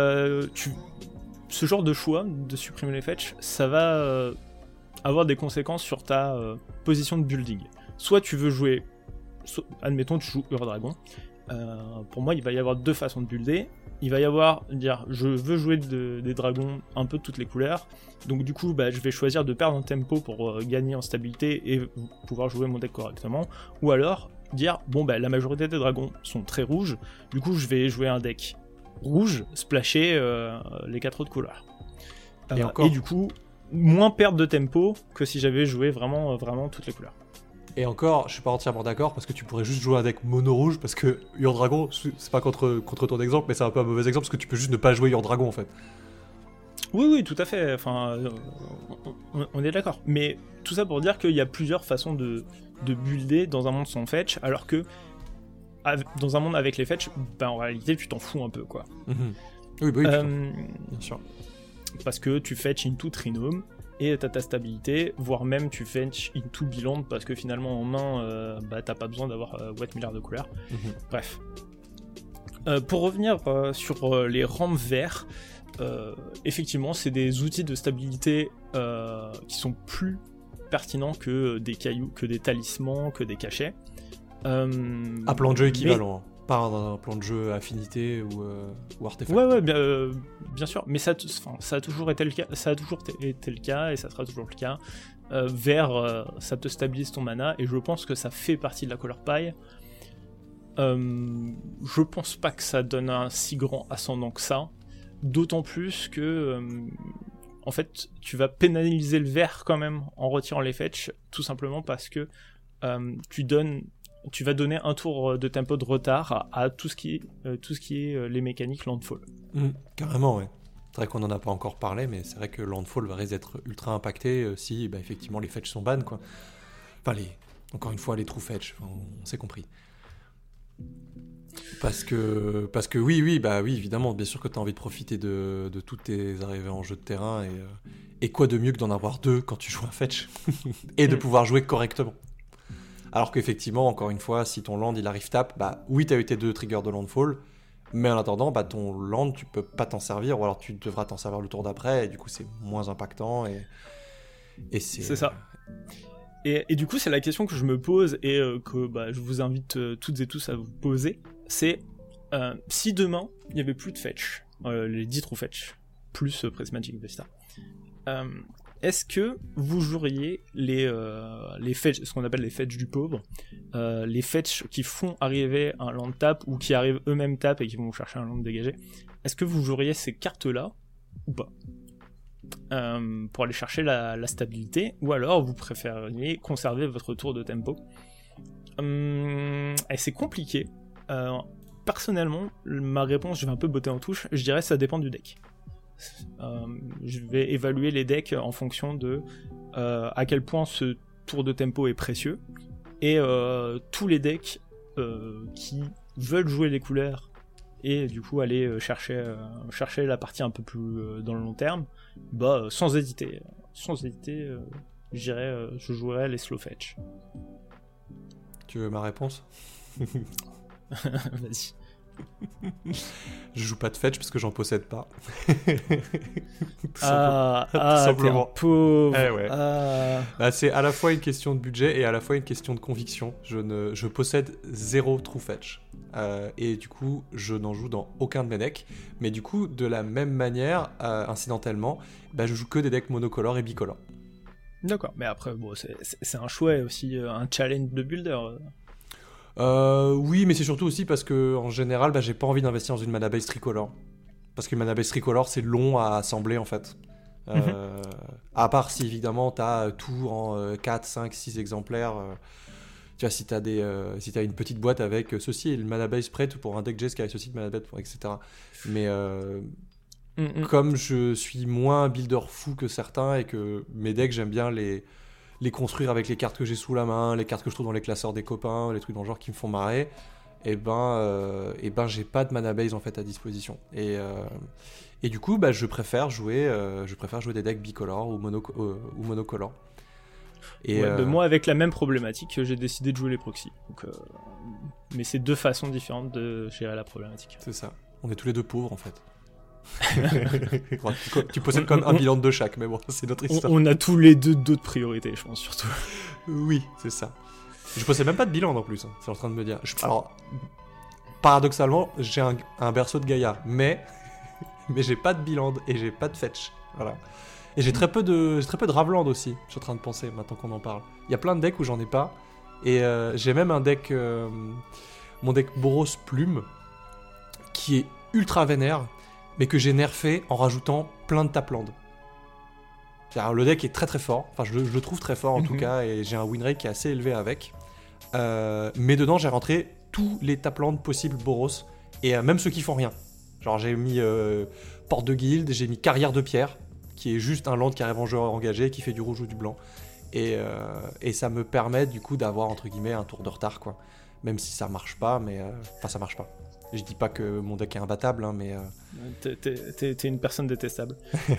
ce genre de choix, de supprimer les fetch, ça va avoir des conséquences sur ta position de building. Soit tu veux jouer... admettons, tu joues Ur-Dragon. Pour moi, il va y avoir deux façons de builder. Il va y avoir dire je veux jouer des dragons un peu de toutes les couleurs, donc du coup je vais choisir de perdre en tempo pour gagner en stabilité et pouvoir jouer mon deck correctement, ou alors dire la majorité des dragons sont très rouges, du coup je vais jouer un deck rouge, splasher les 4 autres couleurs. Et du coup moins perdre de tempo que si j'avais joué vraiment toutes les couleurs. Et encore, je suis pas entièrement d'accord, parce que tu pourrais juste jouer un deck mono rouge, parce que Ur-Dragon, c'est pas contre ton exemple, mais c'est un peu un mauvais exemple, parce que tu peux juste ne pas jouer Ur-Dragon, en fait. Oui, tout à fait, enfin, on est d'accord. Mais tout ça pour dire qu'il y a plusieurs façons de builder dans un monde sans fetch, alors que dans un monde avec les fetch, en réalité, tu t'en fous un peu, quoi. Oui, bien sûr. Parce que tu fetch into Trinome, et t'as ta stabilité, voire même tu fetch into Biland, parce que finalement en main, t'as pas besoin d'avoir Wet Miller de couleurs. Bref. Pour revenir sur les rampes verts, effectivement c'est des outils de stabilité qui sont plus pertinents que des cailloux, que des talismans, que des cachets. À plan de jeu équivalent. Pas un plan de jeu affinité ou artefact. Ouais, bien sûr, mais ça a toujours été le cas, et ça sera toujours le cas. Vert, ça te stabilise ton mana, et je pense que ça fait partie de la couleur paille. Je pense pas que ça donne un si grand ascendant que ça, d'autant plus que en fait tu vas pénaliser le vert quand même en retirant les fetch, tout simplement parce que tu vas donner un tour de tempo de retard à tout ce qui est les mécaniques landfall. Carrément, ouais. C'est vrai qu'on n'en a pas encore parlé, mais c'est vrai que landfall va risque d'être ultra impacté si effectivement les fetch sont ban, quoi. Enfin, encore une fois, les true fetch, on s'est compris. Parce que oui, évidemment, bien sûr que tu as envie de profiter de toutes tes arrivées en jeu de terrain, et quoi de mieux que d'en avoir deux quand tu joues un fetch et de pouvoir jouer correctement. Alors qu'effectivement, encore une fois, si ton land il arrive tap, oui, t'as eu tes 2 triggers de landfall, mais en attendant, ton land tu peux pas t'en servir, ou alors tu devras t'en servir le tour d'après, et du coup c'est moins impactant, et c'est ça. Et du coup, c'est la question que je me pose, et que je vous invite toutes et tous à vous poser, c'est si demain il n'y avait plus de fetch, les 10 true fetch, plus Prismatic Vista, est-ce que vous joueriez les fetch, ce qu'on appelle les fetch du pauvre, les fetch qui font arriver un land tap, ou qui arrivent eux-mêmes tap et qui vont chercher un land dégagé, est-ce que vous joueriez ces cartes-là ou pas, pour aller chercher la stabilité, ou alors vous préfériez conserver votre tour de tempo Et c'est compliqué. Personnellement, ma réponse, je vais un peu botter en touche, je dirais ça dépend du deck. Je vais évaluer les decks en fonction de à quel point ce tour de tempo est précieux, et tous les decks qui veulent jouer les couleurs et du coup aller chercher la partie un peu plus dans le long terme, sans hésiter, je jouerais les slow fetch. Tu veux ma réponse? Vas-y. Je joue pas de fetch parce que j'en possède pas. Tout simplement. T'es un pauvre. Ouais. C'est à la fois une question de budget et à la fois une question de conviction. Je possède 0 true fetch. Et du coup, je n'en joue dans aucun de mes decks. Mais du coup, de la même manière, incidentellement, je joue que des decks monocolores et bicolores. D'accord, mais après, c'est un choix aussi, un challenge de builder. Oui, mais c'est surtout aussi parce que en général, j'ai pas envie d'investir dans une mana base tricolore. Parce que mana base tricolore, c'est long à assembler en fait. À part si évidemment t'as tout en 4, 5, 6 exemplaires. Tu vois, si t'as une petite boîte avec ceci et le mana base prête pour un deck Jace qui a ceci de mana base, etc. Mais comme je suis moins builder fou que certains et que mes decks, j'aime bien les construire avec les cartes que j'ai sous la main, les cartes que je trouve dans les classeurs des copains, les trucs dans le genre qui me font marrer, et j'ai pas de mana base en fait à disposition. Et du coup, je préfère jouer des decks bicolores ou monocolores. Moi, avec la même problématique, j'ai décidé de jouer les proxys. Donc, mais c'est deux façons différentes de gérer la problématique. C'est ça. On est tous les deux pauvres en fait. Tu possèdes quand même un bilan de chaque, mais bon, c'est notre histoire. On a tous les deux d'autres priorités, je pense, surtout. Oui, c'est ça. Je possède même pas de bilan en plus, c'est en train de me dire. Alors, paradoxalement, j'ai un berceau de Gaïa, mais j'ai pas de bilan et j'ai pas de fetch. Voilà. Et j'ai très peu de Raveland aussi, je suis en train de penser maintenant qu'on en parle. Il y a plein de decks où j'en ai pas, et j'ai même un deck, mon deck Boros Plume, qui est ultra vénère, mais que j'ai nerfé en rajoutant plein de tapland. Alors, le deck est très très fort, enfin je le trouve très fort en tout cas, et j'ai un win rate qui est assez élevé avec. Mais dedans j'ai rentré tous les tapland possibles Boros, et même ceux qui font rien. Genre j'ai mis Porte de Guilde, j'ai mis Carrière de Pierre, qui est juste un land qui arrive en joueur engagé, qui fait du rouge ou du blanc. Et ça me permet du coup d'avoir entre guillemets un tour de retard, quoi. Même si ça marche pas, mais... Enfin ça marche pas. Je dis pas que mon deck est imbattable, hein, mais... T'es une personne détestable.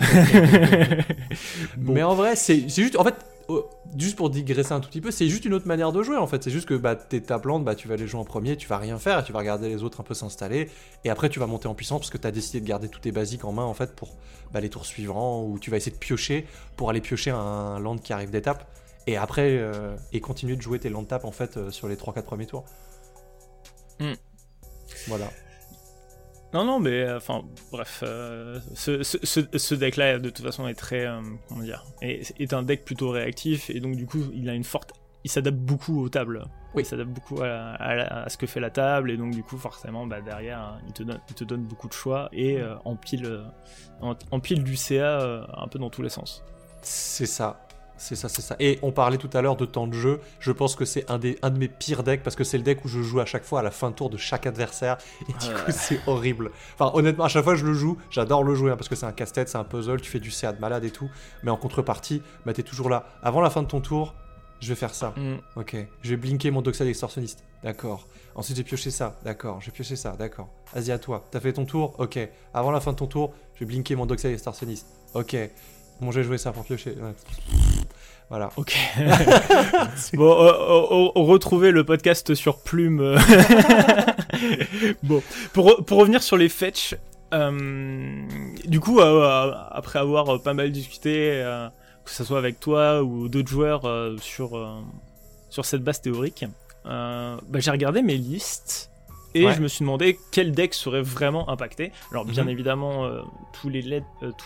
Bon. Mais en vrai, c'est juste... En fait, juste pour digresser un tout petit peu, c'est juste une autre manière de jouer, en fait. C'est juste que tes taplantes, tu vas les jouer en premier, tu vas rien faire, et tu vas regarder les autres un peu s'installer, et après tu vas monter en puissance parce que t'as décidé de garder tous tes basiques en main, en fait, pour les tours suivants, où tu vas essayer de piocher pour aller piocher un land qui arrive d'étape, et après, et continuer de jouer tes land tap, en fait, sur les 3-4 premiers tours. Voilà. Non, mais enfin, bref, ce deck-là, de toute façon, est très, comment dire, est un deck plutôt réactif, et donc du coup, il s'adapte beaucoup aux tables. Oui. Il s'adapte beaucoup à ce que fait la table, et donc du coup, forcément, derrière, il te donne beaucoup de choix, et empile du CA un peu dans tous les sens. C'est ça. C'est ça. Et on parlait tout à l'heure de temps de jeu. Je pense que c'est un de mes pires decks parce que c'est le deck où je joue à chaque fois à la fin de tour de chaque adversaire. Et du coup, c'est horrible. Enfin, honnêtement, à chaque fois je le joue, j'adore le jouer parce que c'est un casse-tête, c'est un puzzle, tu fais du CA de malade et tout. Mais en contrepartie, t'es toujours là. Avant la fin de ton tour, je vais faire ça. Ok. Je vais blinker mon Doxa d'extorsionniste. D'accord. Ensuite, j'ai pioché ça. D'accord. J'ai pioché ça. d'accord. Vas-y, à toi. T'as fait ton tour. Ok. Avant la fin de ton tour, je vais blinker mon Doxa d'extorsionniste. Ok. Bon, j'ai joué ça pour piocher. Ouais. Voilà. Ok. Bon, retrouvez le podcast sur Plume. Bon, pour revenir sur les fetch, du coup, après avoir pas mal discuté, que ce soit avec toi ou d'autres joueurs sur cette base théorique, j'ai regardé mes listes. Et je me suis demandé quel deck serait vraiment impacté. Alors bien évidemment, tous les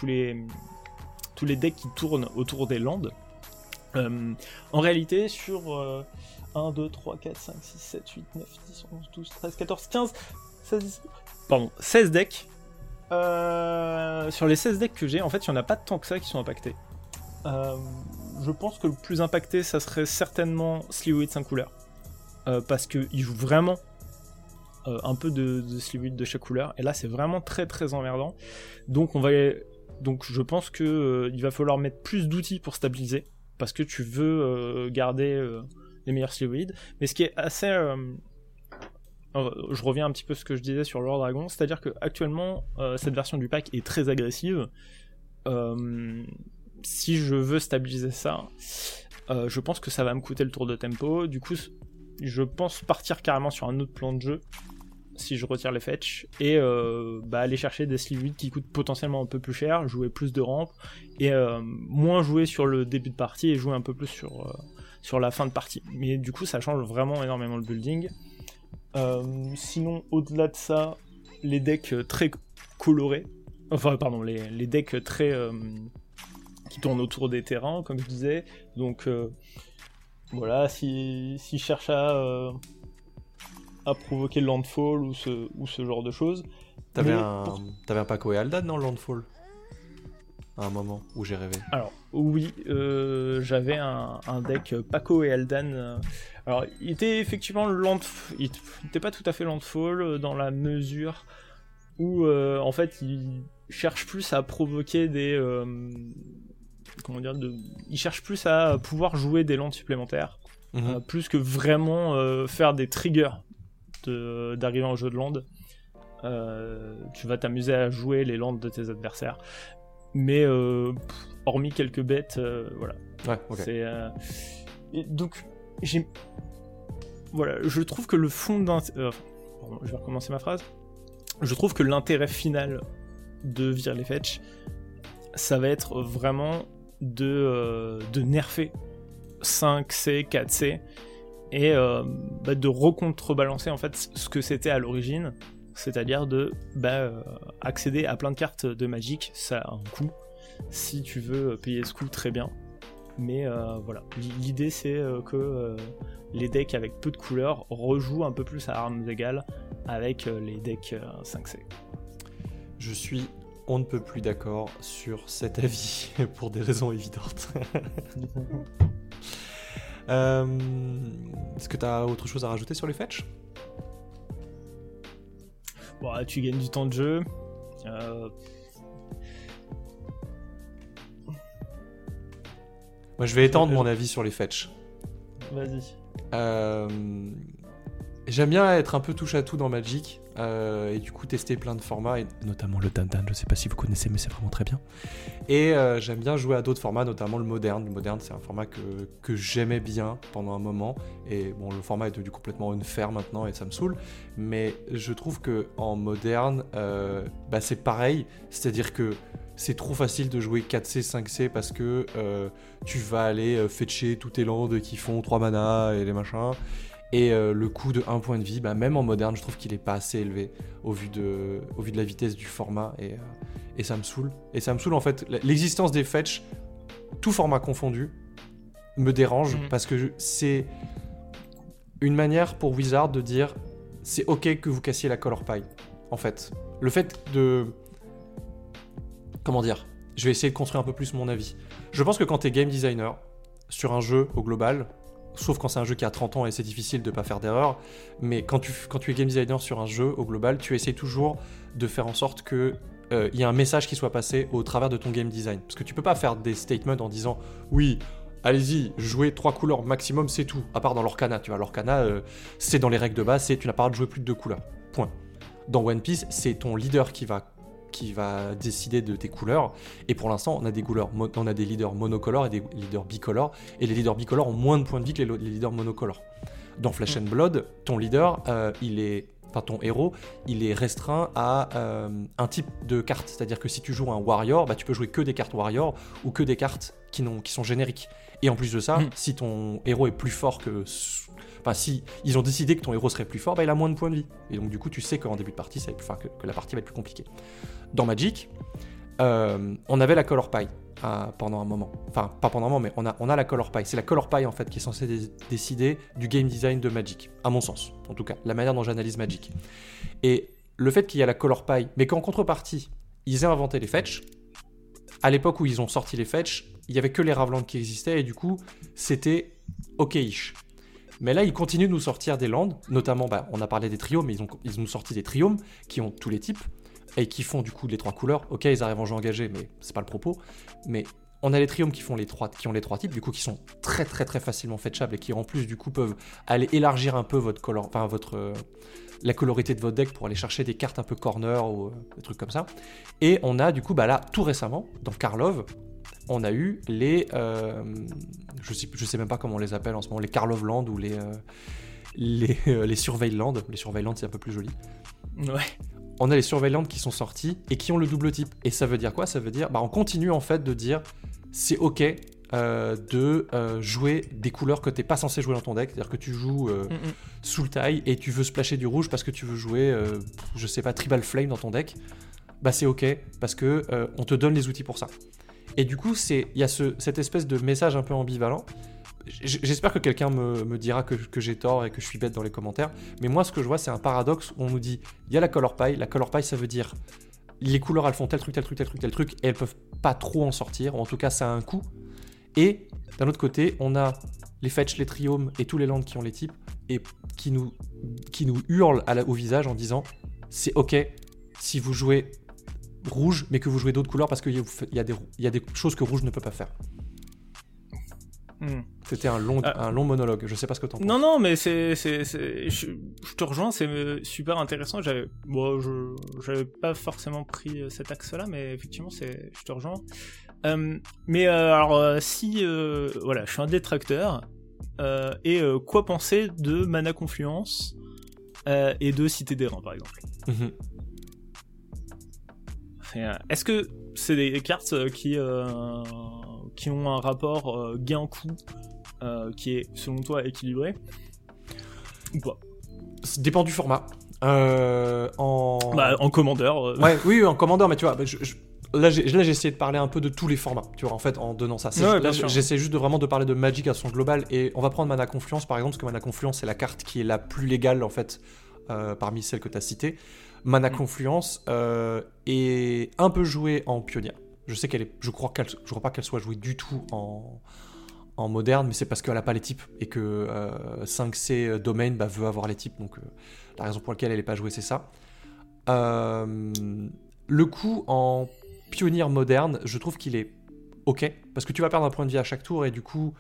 decks qui tournent autour des landes. En réalité, sur 1, 2, 3, 4, 5, 6, 7, 8, 9, 10, 11, 12, 13, 14, 15, 16 decks. Sur les 16 decks que j'ai, en fait, il n'y en a pas tant que ça qui sont impactés. Je pense que le plus impacté, ça serait certainement Sliweed 5 couleurs. parce qu'il joue vraiment un peu de sleeve de chaque couleur, et là c'est vraiment très très emmerdant. Donc je pense que il va falloir mettre plus d'outils pour stabiliser, parce que tu veux garder les meilleurs sleeve. Mais ce qui est assez... je reviens un petit peu à ce que je disais sur Lord Dragon, c'est-à-dire que actuellement cette version du pack est très agressive. Si je veux stabiliser ça, je pense que ça va me coûter le tour de tempo. Du coup, je pense partir carrément sur un autre plan de jeu si je retire les fetch, et aller chercher des sleeve qui coûtent potentiellement un peu plus cher, jouer plus de ramp, et moins jouer sur le début de partie et jouer un peu plus sur la fin de partie. Mais du coup, ça change vraiment énormément le building. Sinon, au-delà de ça, les decks très colorés, les decks très qui tournent autour des terrains, comme je disais. Donc voilà, si je cherche à provoquer le landfall ou ce genre de choses. T'avais un Paco et Aldan dans le landfall à un moment où j'ai rêvé. Alors oui, j'avais un deck Paco et Aldan. Alors il était effectivement il était pas tout à fait landfall dans la mesure où en fait il cherche plus à provoquer des il cherche plus à pouvoir jouer des landes supplémentaires, plus que vraiment faire des triggers d'arriver en jeu de land. Tu vas t'amuser à jouer les landes de tes adversaires, mais hormis quelques bêtes, voilà. Ouais, ok. Donc je trouve que le fond je vais recommencer ma phrase. Je trouve que l'intérêt final de virer les fetch, ça va être vraiment de nerfer 5C, 4C, et de recontrebalancer en fait ce que c'était à l'origine, c'est-à-dire de accéder à plein de cartes de Magic. Ça a un coût, si tu veux payer ce coût, très bien, mais voilà, l'idée c'est que les decks avec peu de couleurs rejouent un peu plus à armes égales avec les decks 5C. Je suis on ne peut plus d'accord sur cet avis pour des raisons évidentes. Est-ce que tu as autre chose à rajouter sur les fetch ? Bon, tu gagnes du temps de jeu. Moi, je vais étendre mon avis sur les fetch. Vas-y. J'aime bien être un peu touche à tout dans Magic, et du coup tester plein de formats, et notamment le Dan Dan, je sais pas si vous connaissez, mais c'est vraiment très bien. Et j'aime bien jouer à d'autres formats, notamment le moderne. Le moderne, c'est un format que j'aimais bien pendant un moment, et bon, le format est devenu complètement unfair maintenant et ça me saoule, mais je trouve que en moderne, c'est pareil, c'est-à-dire que c'est trop facile de jouer 4C, 5C parce que tu vas aller fetcher tous tes landes qui font 3 mana et les machins. Et le coût de 1 point de vie, même en moderne, je trouve qu'il est pas assez élevé au vu de la vitesse du format, et ça me saoule. Et ça me saoule en fait, l'existence des fetch, tout format confondu, me dérange parce que c'est une manière pour Wizard de dire c'est ok que vous cassiez la color pie. En fait, le fait de... Comment dire ? Je vais essayer de construire un peu plus mon avis. Je pense que quand t'es game designer, sur un jeu au global... Sauf quand c'est un jeu qui a 30 ans et c'est difficile de pas faire d'erreur. Mais quand tu es game designer sur un jeu, au global, tu essaies toujours de faire en sorte qu'il y ait un message qui soit passé au travers de ton game design. Parce que tu peux pas faire des statements en disant « Oui, allez-y, jouez 3 couleurs maximum, c'est tout. » À part dans l'Orcana, tu vois. L'Orcana, c'est dans les règles de base, tu n'as pas le droit de jouer plus de 2 couleurs. Point. Dans One Piece, c'est ton leader qui va décider de tes couleurs, et pour l'instant on a des leaders monocolores et des leaders bicolores, et les leaders bicolores ont moins de points de vie que les leaders monocolores. Dans Flesh and Blood, ton leader, ton héros, il est restreint à un type de carte, c'est-à-dire que si tu joues un warrior, tu peux jouer que des cartes warrior ou que des cartes qui sont génériques. Et en plus de ça, si ton héros est plus fort que... si ils ont décidé que ton héros serait plus fort, il a moins de points de vie. Et donc du coup, tu sais qu'en début de partie, que la partie va être plus compliquée. Dans Magic, on avait la color pie pendant un moment. Enfin, pas pendant un moment, mais on a la color pie. C'est la color pie en fait qui est censée décider du game design de Magic, à mon sens. En tout cas, la manière dont j'analyse Magic. Et le fait qu'il y a la color pie, mais qu'en contrepartie, ils aient inventé les fetch. À l'époque où ils ont sorti les fetch, il y avait que les Ravlands qui existaient, et du coup, c'était ok-ish. Mais là, ils continuent de nous sortir des landes, notamment, on a parlé des triomes, mais ils ont sorti des triomes qui ont tous les types, et qui font du coup les 3 couleurs. Ok, ils arrivent en jeu engagé, mais c'est pas le propos. Mais on a les triomes qui ont les 3 types, du coup, qui sont très très très facilement fetchables, et qui en plus, du coup, peuvent aller élargir un peu la colorité de votre deck pour aller chercher des cartes un peu corner ou des trucs comme ça. Et on a du coup, là, tout récemment, dans Karlov, on a eu les... je sais même pas comment on les appelle en ce moment, les Karlov Land ou les Surveil Land. Les Surveil Land, c'est un peu plus joli. Ouais. On a les Surveil Land qui sont sortis et qui ont le double type. Et ça veut dire quoi ? Ça veut dire, on continue en fait de dire, c'est ok de jouer des couleurs que t'es pas censé jouer dans ton deck. C'est-à-dire que tu joues Sultai et tu veux splasher du rouge parce que tu veux jouer, je sais pas, Tribal Flame dans ton deck. C'est ok parce que on te donne les outils pour ça. Et du coup, il y a cette espèce de message un peu ambivalent. J'espère que quelqu'un me dira que j'ai tort et que je suis bête dans les commentaires. Mais moi, ce que je vois, c'est un paradoxe où on nous dit, il y a la color pie. La color pie, ça veut dire, les couleurs, elles font tel truc, tel truc, tel truc, tel truc, et elles peuvent pas trop en sortir. Ou en tout cas, ça a un coût. Et d'un autre côté, on a les fetch, les triomes et tous les lands qui ont les types, et qui nous hurlent au visage en disant, c'est ok si vous jouez rouge, mais que vous jouez d'autres couleurs parce qu'il y a des choses que rouge ne peut pas faire. C'était un long monologue, je sais pas ce que t'en penses. Non, mais je te rejoins, c'est super intéressant. J'avais pas forcément pris cet axe-là, mais effectivement, je te rejoins. Si je suis un détracteur, et quoi penser de Mana Confluence et de Cité des Reins, par exemple. Est-ce que c'est des cartes qui ont un rapport gain-coût qui est, selon toi, équilibré ou pas ? Ça dépend du format. En commandeur. Oui, en commandeur, mais tu vois, là j'ai essayé de parler un peu de tous les formats, tu vois, en fait, en donnant ça. J'essaie juste de parler de Magic à son global, et on va prendre Mana Confluence, par exemple, parce que Mana Confluence, c'est la carte qui est la plus légale, en fait, parmi celles que tu as citées. Mana Confluence est un peu jouée en pionnière. Je crois pas qu'elle soit jouée du tout en moderne, mais c'est parce qu'elle n'a pas les types et que 5C Domain veut avoir les types, donc la raison pour laquelle elle n'est pas jouée, c'est ça. Le coup en pionnière moderne, je trouve qu'il est ok, parce que tu vas perdre un point de vie à chaque tour, et du coup,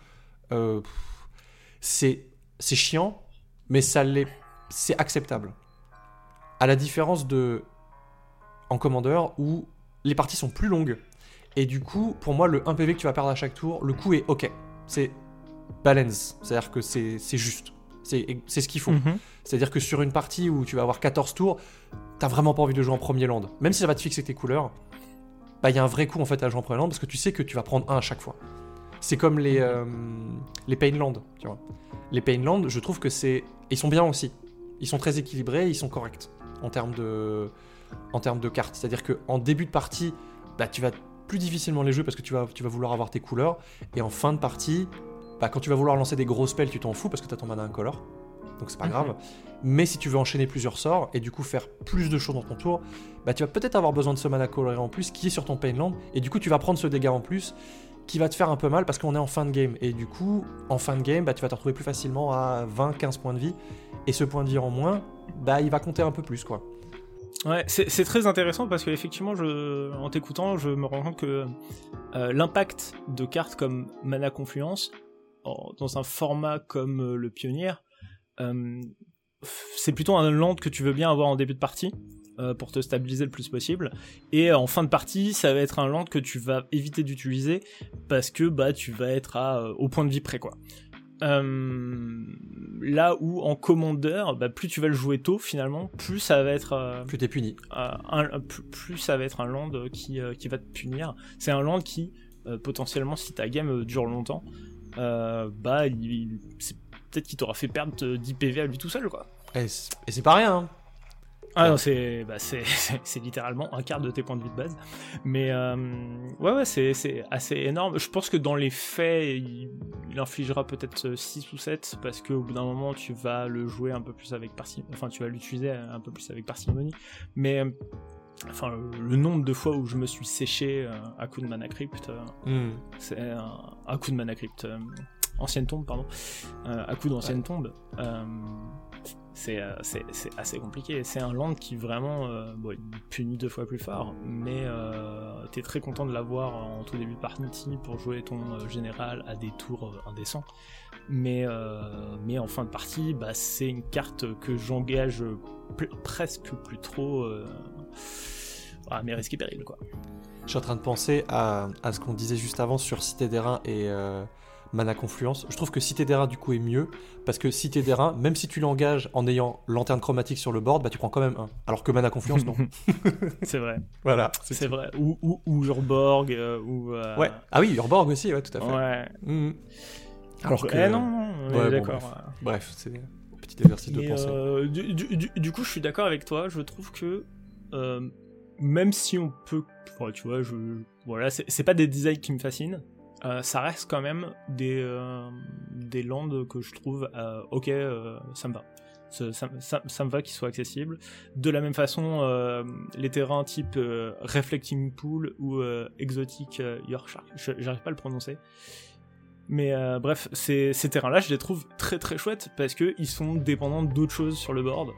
c'est chiant, mais c'est acceptable. À la différence en commandeur, où les parties sont plus longues. Et du coup, pour moi, le 1 PV que tu vas perdre à chaque tour, le coup est ok. C'est balance. C'est-à-dire que c'est juste. C'est ce qu'il faut. C'est-à-dire que sur une partie où tu vas avoir 14 tours, t'as vraiment pas envie de jouer en premier land. Même si ça va te fixer tes couleurs, y a un vrai coup en fait à jouer en premier land, parce que tu sais que tu vas prendre un à chaque fois. C'est comme les Painland, tu vois. Les Painland, je trouve que ils sont bien aussi. Ils sont très équilibrés, ils sont corrects en termes de cartes. C'est-à-dire qu'en début de partie, tu vas plus difficilement les jouer parce que tu vas vouloir avoir tes couleurs. Et en fin de partie, quand tu vas vouloir lancer des gros spells, tu t'en fous parce que tu as ton mana incolore. Donc c'est pas grave. Mais si tu veux enchaîner plusieurs sorts et du coup faire plus de choses dans ton tour, tu vas peut-être avoir besoin de ce mana coloré en plus qui est sur ton Painland. Et du coup, tu vas prendre ce dégât en plus qui va te faire un peu mal parce qu'on est en fin de game. Et du coup, en fin de game, tu vas te retrouver plus facilement à 20-15 points de vie. Et ce point de vie en moins, il va compter un peu plus, quoi. Ouais, c'est très intéressant parce qu'effectivement, en t'écoutant, je me rends compte que l'impact de cartes comme Mana Confluence, dans un format comme le Pionnière, c'est plutôt un land que tu veux bien avoir en début de partie, pour te stabiliser le plus possible, et en fin de partie, ça va être un land que tu vas éviter d'utiliser parce que tu vas être au point de vie près, quoi. Là où en commandeur, plus tu vas le jouer tôt finalement, plus ça va être plus t'es puni. Plus ça va être un land qui va te punir. C'est un land qui potentiellement, si ta game dure longtemps, c'est peut-être qu'il t'aura fait perdre 10 PV à lui tout seul, quoi. Et c'est pas rien, hein. Ah non, c'est littéralement un quart de tes points de vie de base. Mais ouais, c'est assez énorme. Je pense que dans les faits, il infligera peut-être 6 ou 7, parce qu'au bout d'un moment, tu vas le jouer un peu plus avec parcimonie. Enfin, tu vas l'utiliser un peu plus avec parcimonie. Mais le nombre de fois où je me suis séché à coup de Mana Crypt, c'est un coup de Mana Crypt. ancienne tombe, pardon, à coup d'ancienne tombe, c'est assez compliqué. C'est un land qui vraiment il punit 2 fois plus fort, mais t'es très content de l'avoir en tout début de partie pour jouer ton général à des tours indécents. Mais en fin de partie, c'est une carte que j'engage presque plus trop à mes risques et périls, quoi. Je suis en train de penser à ce qu'on disait juste avant sur Cité d'Airain et Mana Confluence. Je trouve que Cité d'Airain du coup est mieux, parce que Cité d'Airain, même si tu l'engages en ayant Lanterne Chromatique sur le board, tu prends quand même 1. Alors que Mana Confluence, non. C'est vrai. Voilà. C'est vrai. Ou Urborg, ou... Ouais. Ah oui, Urborg aussi, ouais, tout à fait. Ouais. Mmh. Alors que... non, ouais, d'accord. Bon, bref, c'est un petit exercice de pensée. Du coup, je suis d'accord avec toi. Je trouve que même si on peut... Ouais, tu vois, voilà, c'est pas des designs qui me fascinent. Ça reste quand même des lands que je trouve ok, ça me va. Ça me va qu'ils soient accessibles. De la même façon, les terrains type Reflecting Pool ou Exotic Yorkshire, j'arrive pas à le prononcer. Mais bref, ces terrains-là, je les trouve très très chouettes parce qu'ils sont dépendants d'autres choses sur le board.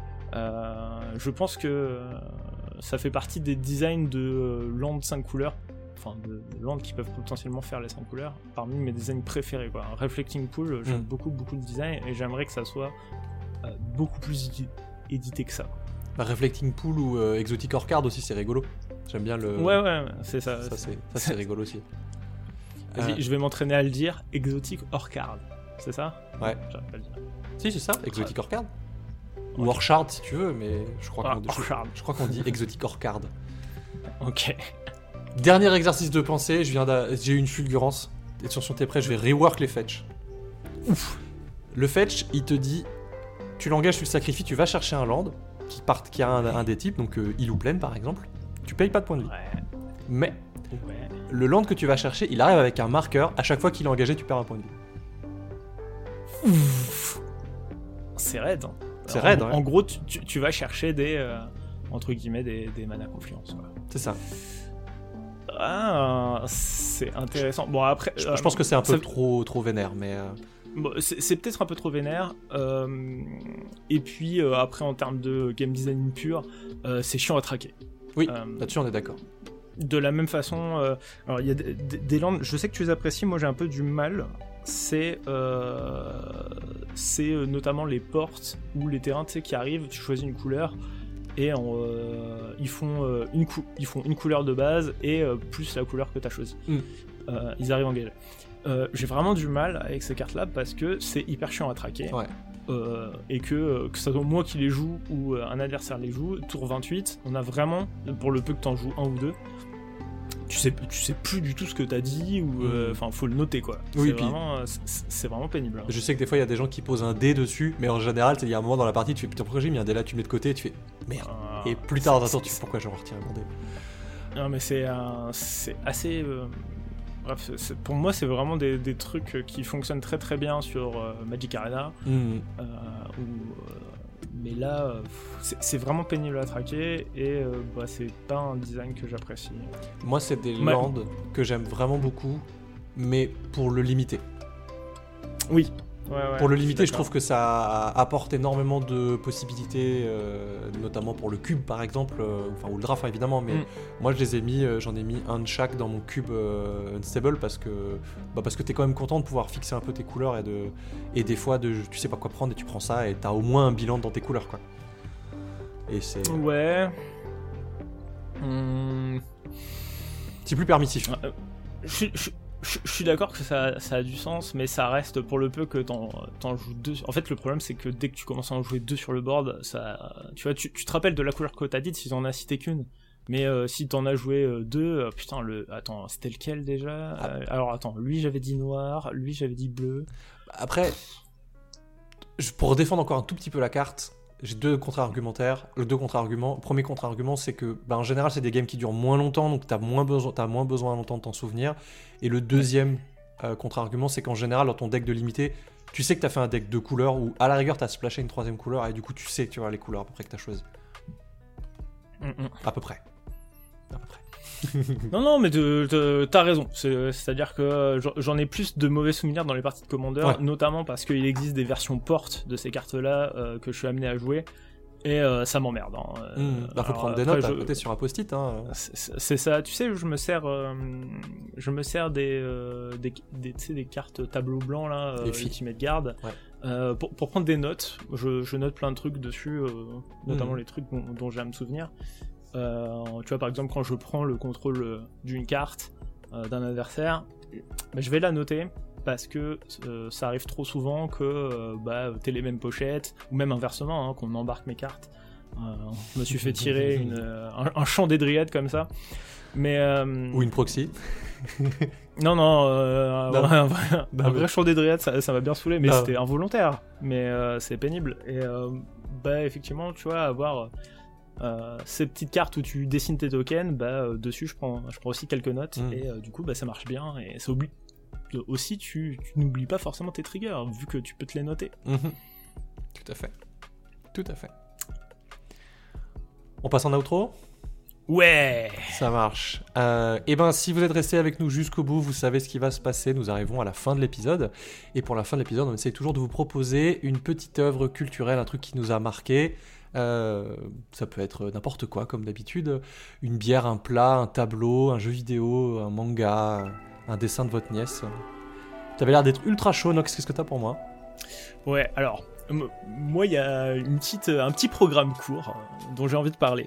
Je pense que ça fait partie des designs de land 5 couleurs, enfin de lands qui peuvent potentiellement faire les 5 couleurs, parmi mes designs préférés, quoi. Reflecting Pool, j'aime beaucoup de designs et j'aimerais que ça soit beaucoup plus édité que ça. Reflecting Pool ou Exotic Orchard aussi, c'est rigolo. J'aime bien le... Ouais, c'est ça. Ça c'est rigolo aussi. Vas-y, je vais m'entraîner à le dire, Exotic Orchard, c'est ça? Ouais. J'arrive pas à le dire. Si, c'est ça, Exotic Orchard. Ou Orchard si tu veux, mais je crois qu'on dit Exotic Orchard. Ok. Dernier exercice de pensée, j'ai eu une fulgurance. Attention, t'es prêt, je vais rework les fetch. Ouf. Le fetch, il te dit, tu l'engages, tu le sacrifies, tu vas chercher un land qui a un des types, donc île ou plaine par exemple. Tu payes pas de points de vie. Ouais. Mais le land que tu vas chercher, il arrive avec un marqueur. À chaque fois qu'il est engagé, tu perds un point de vie. Ouf. C'est raide. Hein. C'est raide, ouais. En gros, tu vas chercher des entre guillemets des Mana Confluence. Quoi. C'est ça. Ah, c'est intéressant. Bon après, je pense que c'est un peu trop vénère, mais. Bon, c'est peut-être un peu trop vénère. Et puis après, en termes de game design pur, c'est chiant à traquer. Oui, là-dessus on est d'accord. De la même façon, alors il y a des lands, je sais que tu les apprécies, moi j'ai un peu du mal. C'est notamment les portes ou les terrains, tu sais, qui arrivent, tu choisis une couleur et ils font une couleur de base et plus la couleur que tu as choisie. Ils arrivent engagés. J'ai vraiment du mal avec ces cartes là parce que c'est hyper chiant à traquer. Ouais. Et que ça soit moi qui les joue ou un adversaire les joue, tour 28, on a vraiment, pour le peu que t'en joues un ou deux, tu sais plus du tout ce que t'as dit, ou faut le noter, quoi. Oui, c'est vraiment pénible. Je sais que des fois il y a des gens qui posent un dé dessus, mais en général il y a un moment dans la partie tu fais putain pourquoi j'ai mis un dé là, tu le mets de côté et tu fais merde. Et plus tard dans un tour tu fais pourquoi j'aurais retiré mon dé. Non mais c'est assez... Bref, pour moi, c'est vraiment des trucs qui fonctionnent très très bien sur Magic Arena. Mais là, c'est vraiment pénible à traquer et c'est pas un design que j'apprécie. Moi, c'est des lands que j'aime vraiment beaucoup, mais pour le limiter. Oui. Pour le limiter, je trouve que ça apporte énormément de possibilités, notamment pour le cube par exemple, ou le draft évidemment, mais moi j'en ai mis un de chaque dans mon cube Unstable parce que t'es quand même content de pouvoir fixer un peu tes couleurs et des fois tu sais pas quoi prendre et tu prends ça et t'as au moins un bilan dans tes couleurs, quoi. Et c'est... Ouais. C'est plus permissif. Je suis d'accord que ça a du sens, mais ça reste pour le peu que t'en joues deux. En fait, le problème, c'est que dès que tu commences à en jouer deux sur le board, tu vois, tu te rappelles de la couleur que t'as dite si t'en as cité qu'une. Mais si t'en as joué deux, attends, c'était lequel déjà ? Alors attends, lui j'avais dit noir, lui j'avais dit bleu. Après, pour défendre encore un tout petit peu la carte, j'ai deux contre-argumentaires. Premier contre-argument, c'est que en général, c'est des games qui durent moins longtemps, donc t'as moins besoin longtemps de t'en souvenir. Et le deuxième contre-argument, c'est qu'en général, dans ton deck de limité, tu sais que t'as fait un deck de couleurs, ou à la rigueur, t'as splashé une troisième couleur, et du coup, tu sais les couleurs à peu près que t'as choisi. À peu près. Non, mais t'as raison. C'est-à-dire que j'en ai plus de mauvais souvenirs dans les parties de Commander, notamment parce qu'il existe des versions portes de ces cartes-là que je suis amené à jouer. Et ça m'emmerde. Faut prendre des notes à côté sur un post-it. Hein. C'est ça. Tu sais, je me sers des cartes tableau blanc là, Ultimate Guard, pour prendre des notes. Je note plein de trucs dessus, notamment les trucs dont j'ai à me souvenir. Tu vois, par exemple, quand je prends le contrôle d'une carte d'un adversaire, je vais la noter. Parce que ça arrive trop souvent que t'aies les mêmes pochettes, ou même inversement, hein, qu'on embarque mes cartes. Je me suis fait tirer un champ des dryades comme ça. Mais, ou une proxy. Non, un vrai champ des dryades, ça m'a bien saoulé, mais c'était involontaire. Mais c'est pénible. Et effectivement, tu vois, avoir ces petites cartes où tu dessines tes tokens, dessus je prends aussi quelques notes, et du coup ça marche bien, et ça oublie. Aussi, tu n'oublies pas forcément tes triggers, vu que tu peux te les noter. Tout à fait. On passe en outro ? Ouais. Ça marche. Si vous êtes resté avec nous jusqu'au bout, vous savez ce qui va se passer. Nous arrivons à la fin de l'épisode. Et pour la fin de l'épisode, on essaie toujours de vous proposer une petite œuvre culturelle, un truc qui nous a marqué. Ça peut être n'importe quoi, comme d'habitude. Une bière, un plat, un tableau, un jeu vidéo, un manga... un dessin de votre nièce. T'avais l'air d'être ultra chaud, Nox, qu'est-ce que t'as pour moi ? Ouais, alors, moi il y a un petit programme court dont j'ai envie de parler.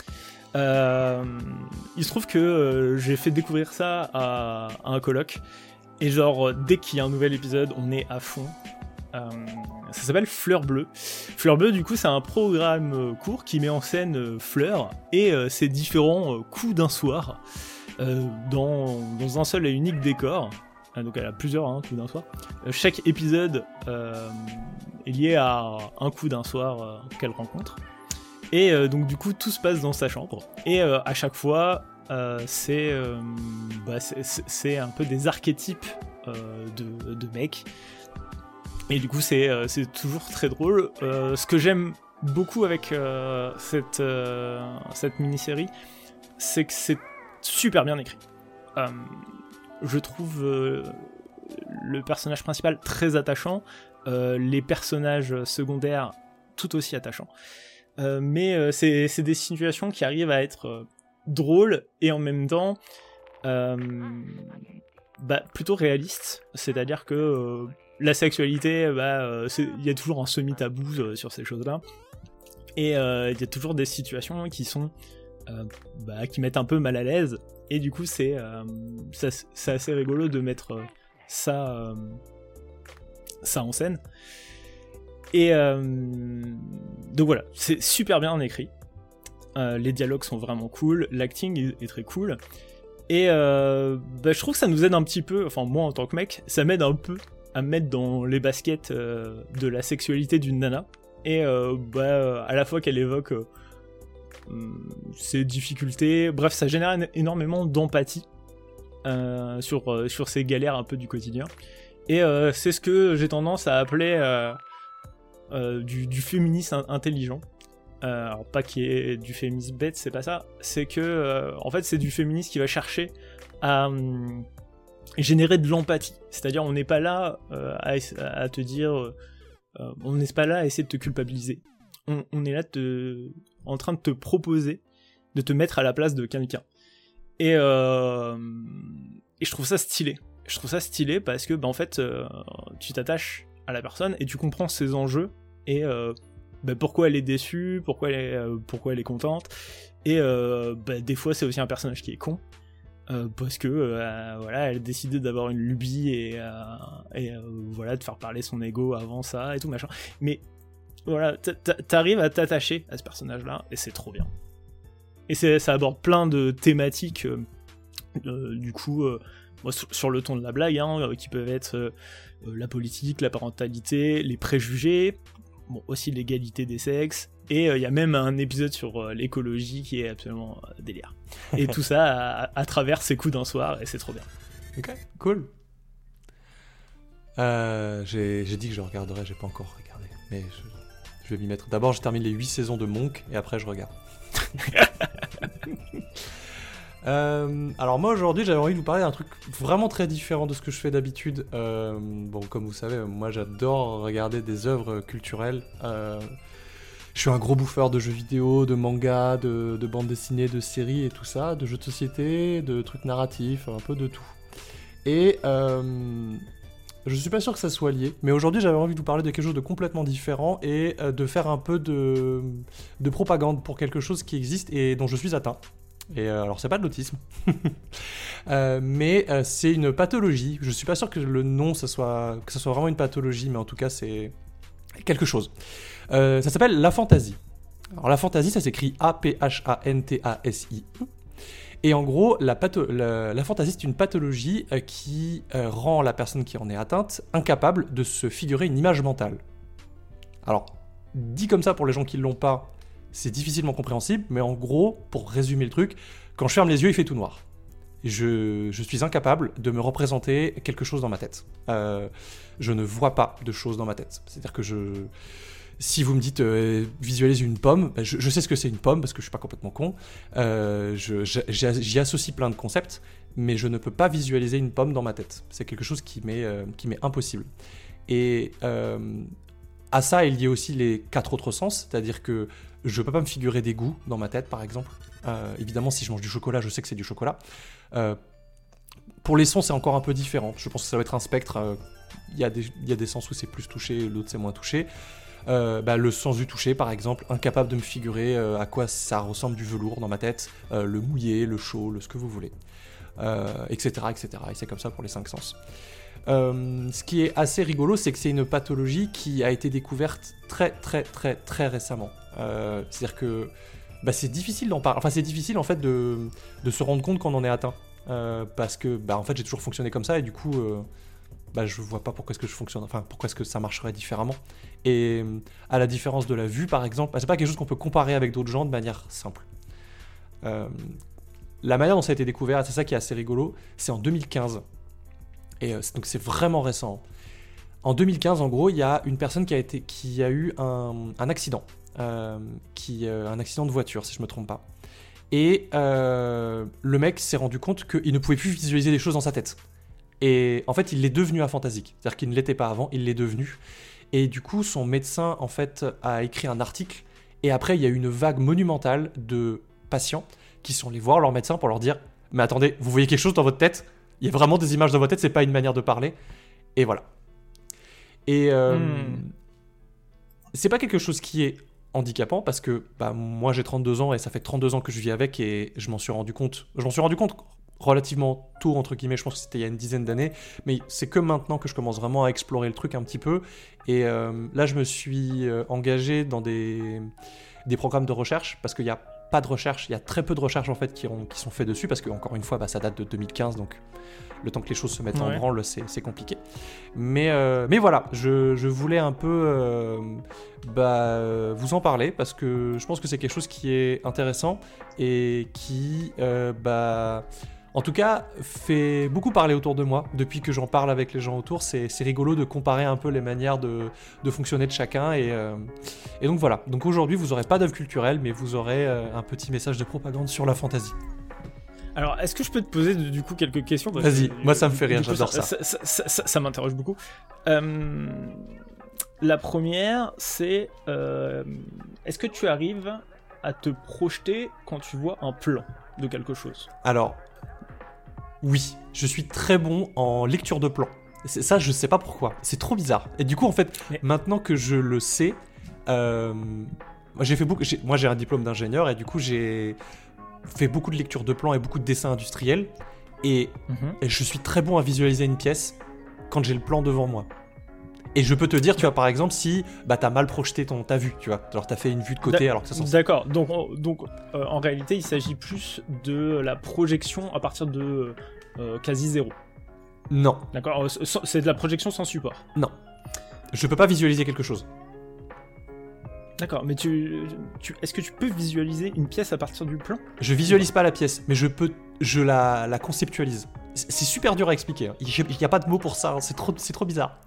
Il se trouve que j'ai fait découvrir ça à un coloc, et genre, dès qu'il y a un nouvel épisode, on est à fond. Ça s'appelle Fleur Bleue. Fleur Bleue, du coup, c'est un programme court qui met en scène Fleur et ses différents coups d'un soir. Dans un seul et unique décor, donc elle a plusieurs coups d'un soir. Chaque épisode est lié à un coup d'un soir qu'elle rencontre, et donc du coup tout se passe dans sa chambre, et à chaque fois c'est un peu des archétypes de mecs, et du coup c'est toujours très drôle. Ce que j'aime beaucoup avec cette mini-série, c'est que c'est super bien écrit. Je trouve le personnage principal très attachant, les personnages secondaires tout aussi attachants, mais c'est des situations qui arrivent à être drôles et en même temps plutôt réalistes, c'est-à-dire que la sexualité, il y a toujours un semi-tabou sur ces choses-là, et il y a toujours des situations qui sont qui mettent un peu mal à l'aise, et du coup c'est assez rigolo de mettre ça en scène, et donc voilà, c'est super bien écrit, les dialogues sont vraiment cool, l'acting est très cool, et je trouve que ça nous aide un petit peu, enfin moi en tant que mec, ça m'aide un peu à me mettre dans les baskets de la sexualité d'une nana, et à la fois qu'elle évoque ses difficultés, bref, ça génère énormément d'empathie sur ces galères un peu du quotidien, et c'est ce que j'ai tendance à appeler du féminisme intelligent. Alors pas qu'il y ait du féminisme bête, c'est pas ça, c'est que en fait c'est du féminisme qui va chercher à générer de l'empathie, c'est-à-dire on n'est pas là à te dire on n'est pas là à essayer de te culpabiliser, on est là en train de te proposer de te mettre à la place de quelqu'un, et je trouve ça stylé. Parce que en fait tu t'attaches à la personne et tu comprends ses enjeux, et pourquoi elle est déçue, pourquoi elle est contente, et des fois c'est aussi un personnage qui est con, parce que elle a décidé d'avoir une lubie, et de faire parler son ego avant ça et tout machin, mais voilà, t'arrives à t'attacher à ce personnage-là, et c'est trop bien. Et ça aborde plein de thématiques, du coup, sur le ton de la blague, qui peuvent être la politique, la parentalité, les préjugés, aussi l'égalité des sexes, et il y a même un épisode sur l'écologie qui est absolument délire. Et tout ça à travers ces coups d'un soir, et c'est trop bien. Ok, cool. J'ai dit que je regarderais, j'ai pas encore regardé, mais je vais m'y mettre. D'abord, je termine les 8 saisons de Monk, et après je regarde. Alors moi aujourd'hui j'avais envie de vous parler d'un truc vraiment très différent de ce que je fais d'habitude. Bon, comme vous savez, moi j'adore regarder des œuvres culturelles. Je suis un gros bouffeur de jeux vidéo, de mangas, de bandes dessinées, de séries et tout ça, de jeux de société, de trucs narratifs, un peu de tout. Et je suis pas sûr que ça soit lié, mais aujourd'hui j'avais envie de vous parler de quelque chose de complètement différent et de faire un peu de propagande pour quelque chose qui existe et dont je suis atteint. Et alors c'est pas de l'autisme, mais c'est une pathologie. Je suis pas sûr que le nom que ça soit vraiment une pathologie, mais en tout cas c'est quelque chose. Ça s'appelle l'aphantasie. Alors l'aphantasie ça s'écrit A-P-H-A-N-T-A-S-I. Et en gros, l'aphantasie c'est une pathologie qui rend la personne qui en est atteinte incapable de se figurer une image mentale. Alors, dit comme ça pour les gens qui l'ont pas, c'est difficilement compréhensible, mais en gros, pour résumer le truc, quand je ferme les yeux, il fait tout noir. Je suis incapable de me représenter quelque chose dans ma tête. Je ne vois pas de choses dans ma tête. C'est-à-dire que si vous me dites visualise une pomme, ben je sais ce que c'est une pomme parce que je suis pas complètement con. J'y associe plein de concepts, mais je ne peux pas visualiser une pomme dans ma tête. C'est quelque chose qui m'est impossible. Et à ça, il y a aussi les 4 autres sens, c'est-à-dire que je peux pas me figurer des goûts dans ma tête, par exemple. Évidemment, si je mange du chocolat, je sais que c'est du chocolat. Pour les sons, c'est encore un peu différent. Je pense que ça va être un spectre. Il y a des sens où c'est plus touché, l'autre c'est moins touché. Le sens du toucher, par exemple, incapable de me figurer à quoi ça ressemble du velours dans ma tête, le mouillé, le chaud, ce que vous voulez, etc., etc. Et c'est comme ça pour les 5 sens. Ce qui est assez rigolo, c'est que c'est une pathologie qui a été découverte très très très très récemment. C'est-à-dire que c'est difficile d'en parler. Enfin, c'est difficile en fait de se rendre compte qu'on en est atteint, parce que en fait j'ai toujours fonctionné comme ça et du coup je vois pas pourquoi est-ce que je fonctionne. Enfin, pourquoi est-ce que ça marcherait différemment. Et à la différence de la vue, par exemple, c'est pas quelque chose qu'on peut comparer avec d'autres gens de manière simple. La manière dont ça a été découvert, c'est ça qui est assez rigolo, c'est en 2015. Et donc c'est vraiment récent. En 2015, en gros, il y a une personne qui a eu un accident, un accident de voiture, si je me trompe pas. Et le mec s'est rendu compte qu'il ne pouvait plus visualiser des choses dans sa tête. Et en fait, il l'est devenu aphantasique. C'est-à-dire qu'il ne l'était pas avant, il l'est devenu. Et du coup, son médecin, en fait, a écrit un article. Et après, il y a eu une vague monumentale de patients qui sont allés voir leur médecin pour leur dire « Mais attendez, vous voyez quelque chose dans votre tête ? Il y a vraiment des images dans votre tête, c'est pas une manière de parler. » Et voilà. Et c'est pas quelque chose qui est handicapant parce que moi, j'ai 32 ans et ça fait 32 ans que je vis avec et je m'en suis rendu compte relativement tôt, entre guillemets, je pense que c'était il y a une dizaine d'années, mais c'est que maintenant que je commence vraiment à explorer le truc un petit peu, et là je me suis engagé dans des programmes de recherche, parce qu'il n'y a pas de recherche, il y a très peu de recherches en fait qui sont faites dessus, parce que encore une fois ça date de 2015, donc le temps que les choses se mettent en branle, c'est compliqué. Mais voilà, je voulais un peu vous en parler, parce que je pense que c'est quelque chose qui est intéressant, et qui en tout cas, fait beaucoup parler autour de moi. Depuis que j'en parle avec les gens autour, c'est rigolo de comparer un peu les manières de fonctionner de chacun. Et donc voilà. Donc aujourd'hui, vous n'aurez pas d'œuvre culturelle, mais vous aurez un petit message de propagande sur l'aphantasie. Alors, est-ce que je peux te poser du coup quelques questions ? Vas-y, moi ça me fait rire, j'adore ça. Ça m'interroge beaucoup. La première, c'est est-ce que tu arrives à te projeter quand tu vois un plan de quelque chose ? Alors, oui, je suis très bon en lecture de plan. Ça, je sais pas pourquoi. C'est trop bizarre. Et du coup, en fait, maintenant que je le sais, moi j'ai un diplôme d'ingénieur et du coup, j'ai fait beaucoup de lecture de plans et beaucoup de dessins industriels. Et je suis très bon à visualiser une pièce quand j'ai le plan devant moi. Et je peux te dire, tu vois, par exemple, si t'as mal projeté ta vue, tu vois. Alors, t'as fait une vue de côté alors que ça s'en... D'accord. Donc en réalité, il s'agit plus de la projection à partir de quasi zéro. Non. D'accord. C'est de la projection sans support. Non. Je peux pas visualiser quelque chose. D'accord, mais est-ce que tu peux visualiser une pièce à partir du plan ? Je visualise pas la pièce, mais je la conceptualise. C'est super dur à expliquer. Il y a pas de mots pour ça. C'est trop bizarre.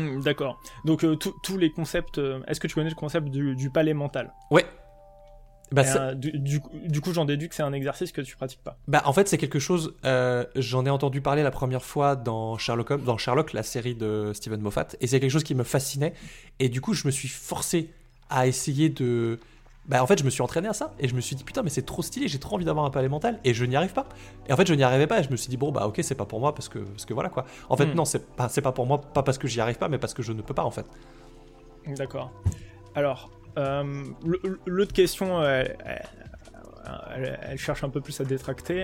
D'accord. Donc tous les concepts. Est-ce que tu connais le concept du palais mental ? Ouais. Du coup, j'en déduis que c'est un exercice que tu pratiques pas. En fait, c'est quelque chose. J'en ai entendu parler la première fois dans Sherlock, la série de Stephen Moffat, et c'est quelque chose qui me fascinait. Et du coup, je me suis forcé à essayer de. En fait, je me suis entraîné à ça et je me suis dit putain, mais c'est trop stylé, j'ai trop envie d'avoir un palais mental et je n'y arrive pas. Et en fait, je n'y arrivais pas et je me suis dit bon, ok, c'est pas pour moi parce que voilà quoi. En fait, non, c'est pas pour moi, pas parce que j'y arrive pas, mais parce que je ne peux pas en fait. D'accord. Alors, l'autre question, elle cherche un peu plus à détracter.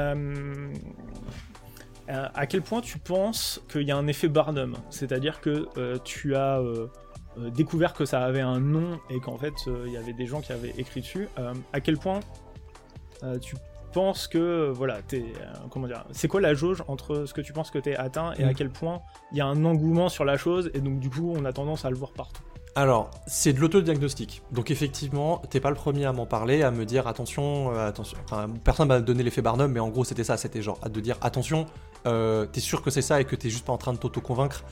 À quel point tu penses qu'il y a un effet Barnum ? C'est-à-dire que tu as découvert que ça avait un nom et qu'en fait il y avait des gens qui avaient écrit dessus. À quel point tu penses que comment dire, c'est quoi la jauge entre ce que tu penses que t'es atteint et à quel point il y a un engouement sur la chose et donc du coup on a tendance à le voir partout? Alors, c'est de l'autodiagnostic. Donc effectivement, t'es pas le premier à m'en parler, à me dire attention. Enfin, personne m'a donné l'effet Barnum, mais en gros c'était ça, c'était genre de dire attention, t'es sûr que c'est ça et que t'es juste pas en train de t'auto-convaincre.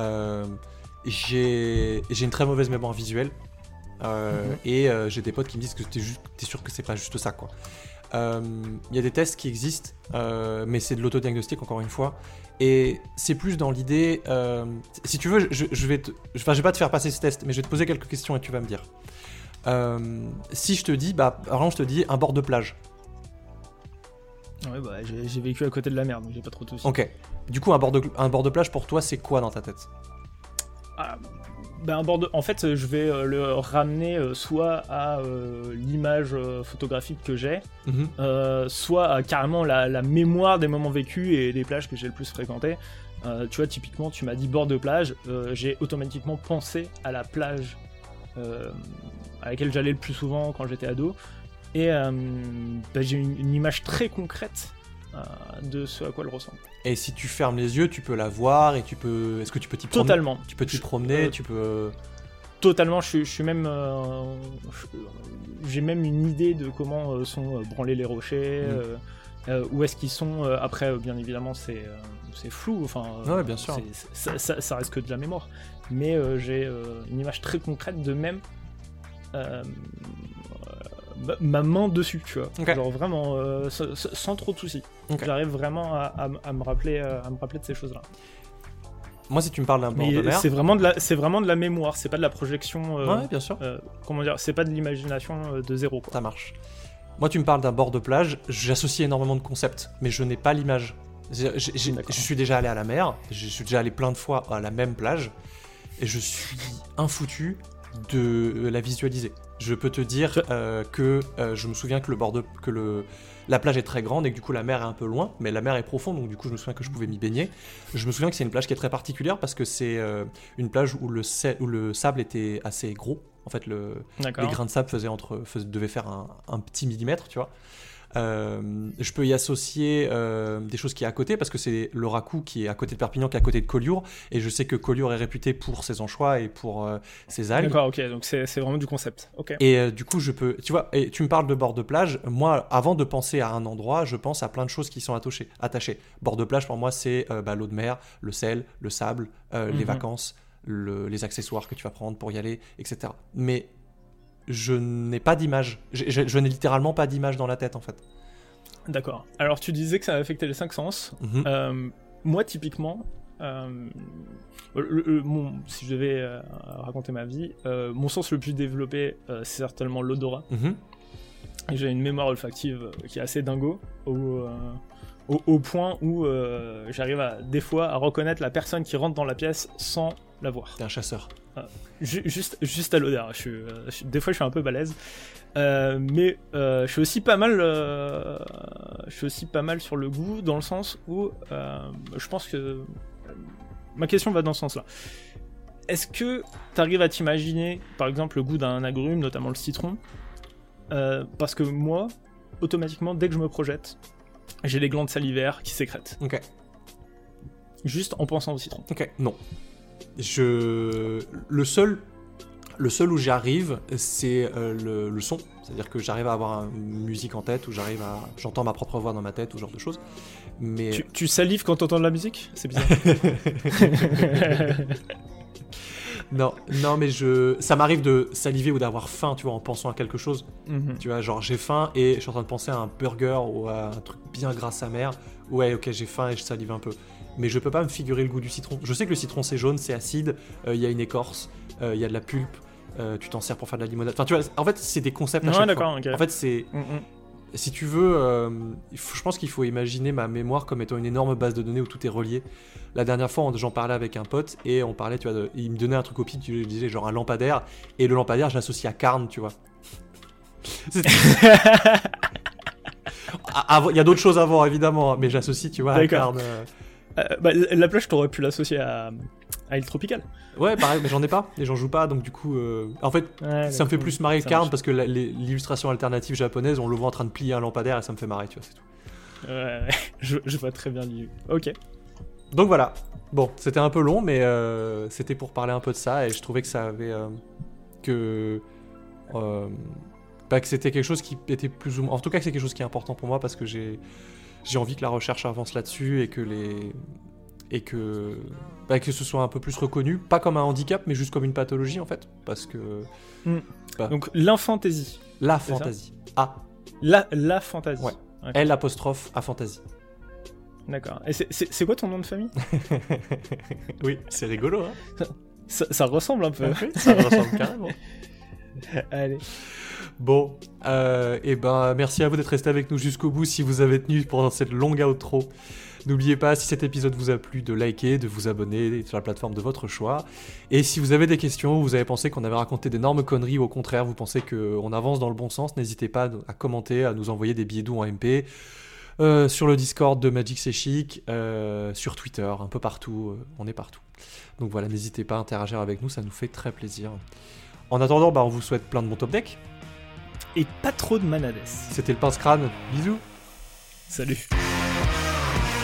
J'ai une très mauvaise mémoire visuelle et j'ai des potes qui me disent que t'es sûr que c'est pas juste ça quoi. Il y a des tests qui existent, mais c'est de l'autodiagnostic encore une fois. Et c'est plus dans l'idée, si tu veux, je vais pas te faire passer ce test, mais je vais te poser quelques questions et tu vas me dire. Si je te dis, par exemple, je te dis un bord de plage. Ouais, j'ai vécu à côté de la mer, donc j'ai pas trop de soucis. Ok. Du coup, un bord de plage pour toi, c'est quoi dans ta tête ? En fait, je vais le ramener soit à l'image photographique que j'ai, soit à carrément la mémoire des moments vécus et des plages que j'ai le plus fréquentées. Tu vois, typiquement, tu m'as dit bord de plage, j'ai automatiquement pensé à la plage à laquelle j'allais le plus souvent quand j'étais ado, et j'ai une image très concrète de ce à quoi elle ressemble. Et si tu fermes les yeux, tu peux la voir et est-ce que tu peux t'y promener ? Totalement. Tu peux t'y promener, tu peux... Totalement, je suis même... j'ai même une idée de comment sont branlés les rochers, où est-ce qu'ils sont. Après, bien évidemment, c'est flou, enfin... ouais, bien sûr. Ça reste que de la mémoire. Mais j'ai une image très concrète de même... ma main dessus, tu vois. Okay. Genre vraiment sans trop de soucis. Okay. J'arrive vraiment à me rappeler de ces choses-là. Moi, si tu me parles d'un bord de mer, c'est vraiment de la mémoire, c'est pas de la projection. Ouais, bien sûr. Comment dire, c'est pas de l'imagination de zéro, quoi. Ça marche. Moi, tu me parles d'un bord de plage, j'associe énormément de concepts, mais je n'ai pas l'image. Je suis déjà allé à la mer, je suis déjà allé plein de fois à la même plage, et je suis infoutu de la visualiser. Je peux te dire que je me souviens que la plage est très grande et que du coup la mer est un peu loin, mais la mer est profonde, donc du coup je me souviens que je pouvais m'y baigner. Je me souviens que c'est une plage qui est très particulière parce que c'est une plage où le sable était assez gros. En fait, les grains de sable devaient faire un petit millimètre, tu vois. Je peux y associer des choses qui est à côté parce que c'est le Racou qui est à côté de Perpignan, qui est à côté de Collioure, et je sais que Collioure est réputé pour ses anchois et pour ses algues. D'accord, ok, donc c'est vraiment du concept. Okay. Et du coup, tu vois, et tu me parles de bord de plage. Moi, avant de penser à un endroit, je pense à plein de choses qui sont attachées. Bord de plage, pour moi, c'est l'eau de mer, le sel, le sable, les vacances, les accessoires que tu vas prendre pour y aller, etc. Mais je n'ai pas d'image. Je n'ai littéralement pas d'image dans la tête, en fait. D'accord. Alors, tu disais que ça affectait les 5 sens. Moi, typiquement, si je devais raconter ma vie, mon sens le plus développé, c'est certainement l'odorat. J'ai une mémoire olfactive qui est assez dingo, au point où j'arrive des fois à reconnaître la personne qui rentre dans la pièce sans la voir. T'es un chasseur. Juste à l'odeur. Des fois, je suis un peu balèze. Mais je suis aussi pas mal sur le goût, dans le sens où je pense que ma question va dans ce sens-là. Est-ce que t'arrives à t'imaginer, par exemple, le goût d'un agrume, notamment le citron, parce que moi, automatiquement, dès que je me projette, j'ai les glandes salivaires qui sécrètent. Ok. Juste en pensant au citron. Ok, non. Le seul où j'arrive, c'est le son. C'est-à-dire que j'arrive à avoir une musique en tête, ou j'entends ma propre voix dans ma tête, ou ce genre de choses. Mais... Tu salives quand t'entends de la musique ? C'est bizarre. Non, mais ça m'arrive de saliver ou d'avoir faim, tu vois, en pensant à quelque chose. Tu vois, genre j'ai faim et je suis en train de penser à un burger ou à un truc bien gras sa mère. Ouais, ok, j'ai faim et je salive un peu. Mais je peux pas me figurer le goût du citron. Je sais que le citron c'est jaune, c'est acide, il y a une écorce, il y a de la pulpe, tu t'en sers pour faire de la limonade. Enfin, tu vois, en fait, c'est des concepts à chaque fois. Okay. En fait, c'est... Si tu veux, je pense qu'il faut imaginer ma mémoire comme étant une énorme base de données où tout est relié. La dernière fois, j'en parlais avec un pote et on parlait, tu vois, il me donnait un truc au pif, tu disais genre un lampadaire, et le lampadaire, je l'associe à Carne, tu vois. Il y a d'autres choses à voir, évidemment, mais j'associe, tu vois, à Carne. La plage, t'aurais pu l'associer à Île Tropicale. Ouais, pareil, mais j'en ai pas, et j'en joue pas, donc du coup... En fait, ça me fait plus marrer Carne, parce que l'illustration alternative japonaise, on le voit en train de plier un lampadaire, et ça me fait marrer, tu vois, c'est tout. Ouais, je vois très bien l'idée. Ok. Donc voilà. Bon, c'était un peu long, mais c'était pour parler un peu de ça, et je trouvais que ça avait... que c'était quelque chose qui était plus ou moins... En tout cas, que c'est quelque chose qui est important pour moi, parce que j'ai envie que la recherche avance là-dessus, et que ce soit un peu plus reconnu, pas comme un handicap, mais juste comme une pathologie, en fait, parce que... Donc, l'infantaisie. La fantaisie. La fantaisie. Ouais. Okay. L' à fantaisie. D'accord. Et c'est quoi ton nom de famille? Oui, c'est rigolo, hein. Ça ressemble un peu. Oui, ça ressemble carrément. Allez. Bon, et ben merci à vous d'être resté avec nous jusqu'au bout si vous avez tenu pendant cette longue outro. N'oubliez pas, si cet épisode vous a plu, de liker, de vous abonner sur la plateforme de votre choix. Et si vous avez des questions, vous avez pensé qu'on avait raconté d'énormes conneries, ou au contraire, vous pensez qu'on avance dans le bon sens, n'hésitez pas à commenter, à nous envoyer des billets doux en MP, sur le Discord de Magic C'est Chic, sur Twitter, un peu partout, on est partout. Donc voilà, n'hésitez pas à interagir avec nous, ça nous fait très plaisir. En attendant, on vous souhaite plein de bons top decks. Et pas trop de manades. C'était le Pince-Crâne, bisous. Salut.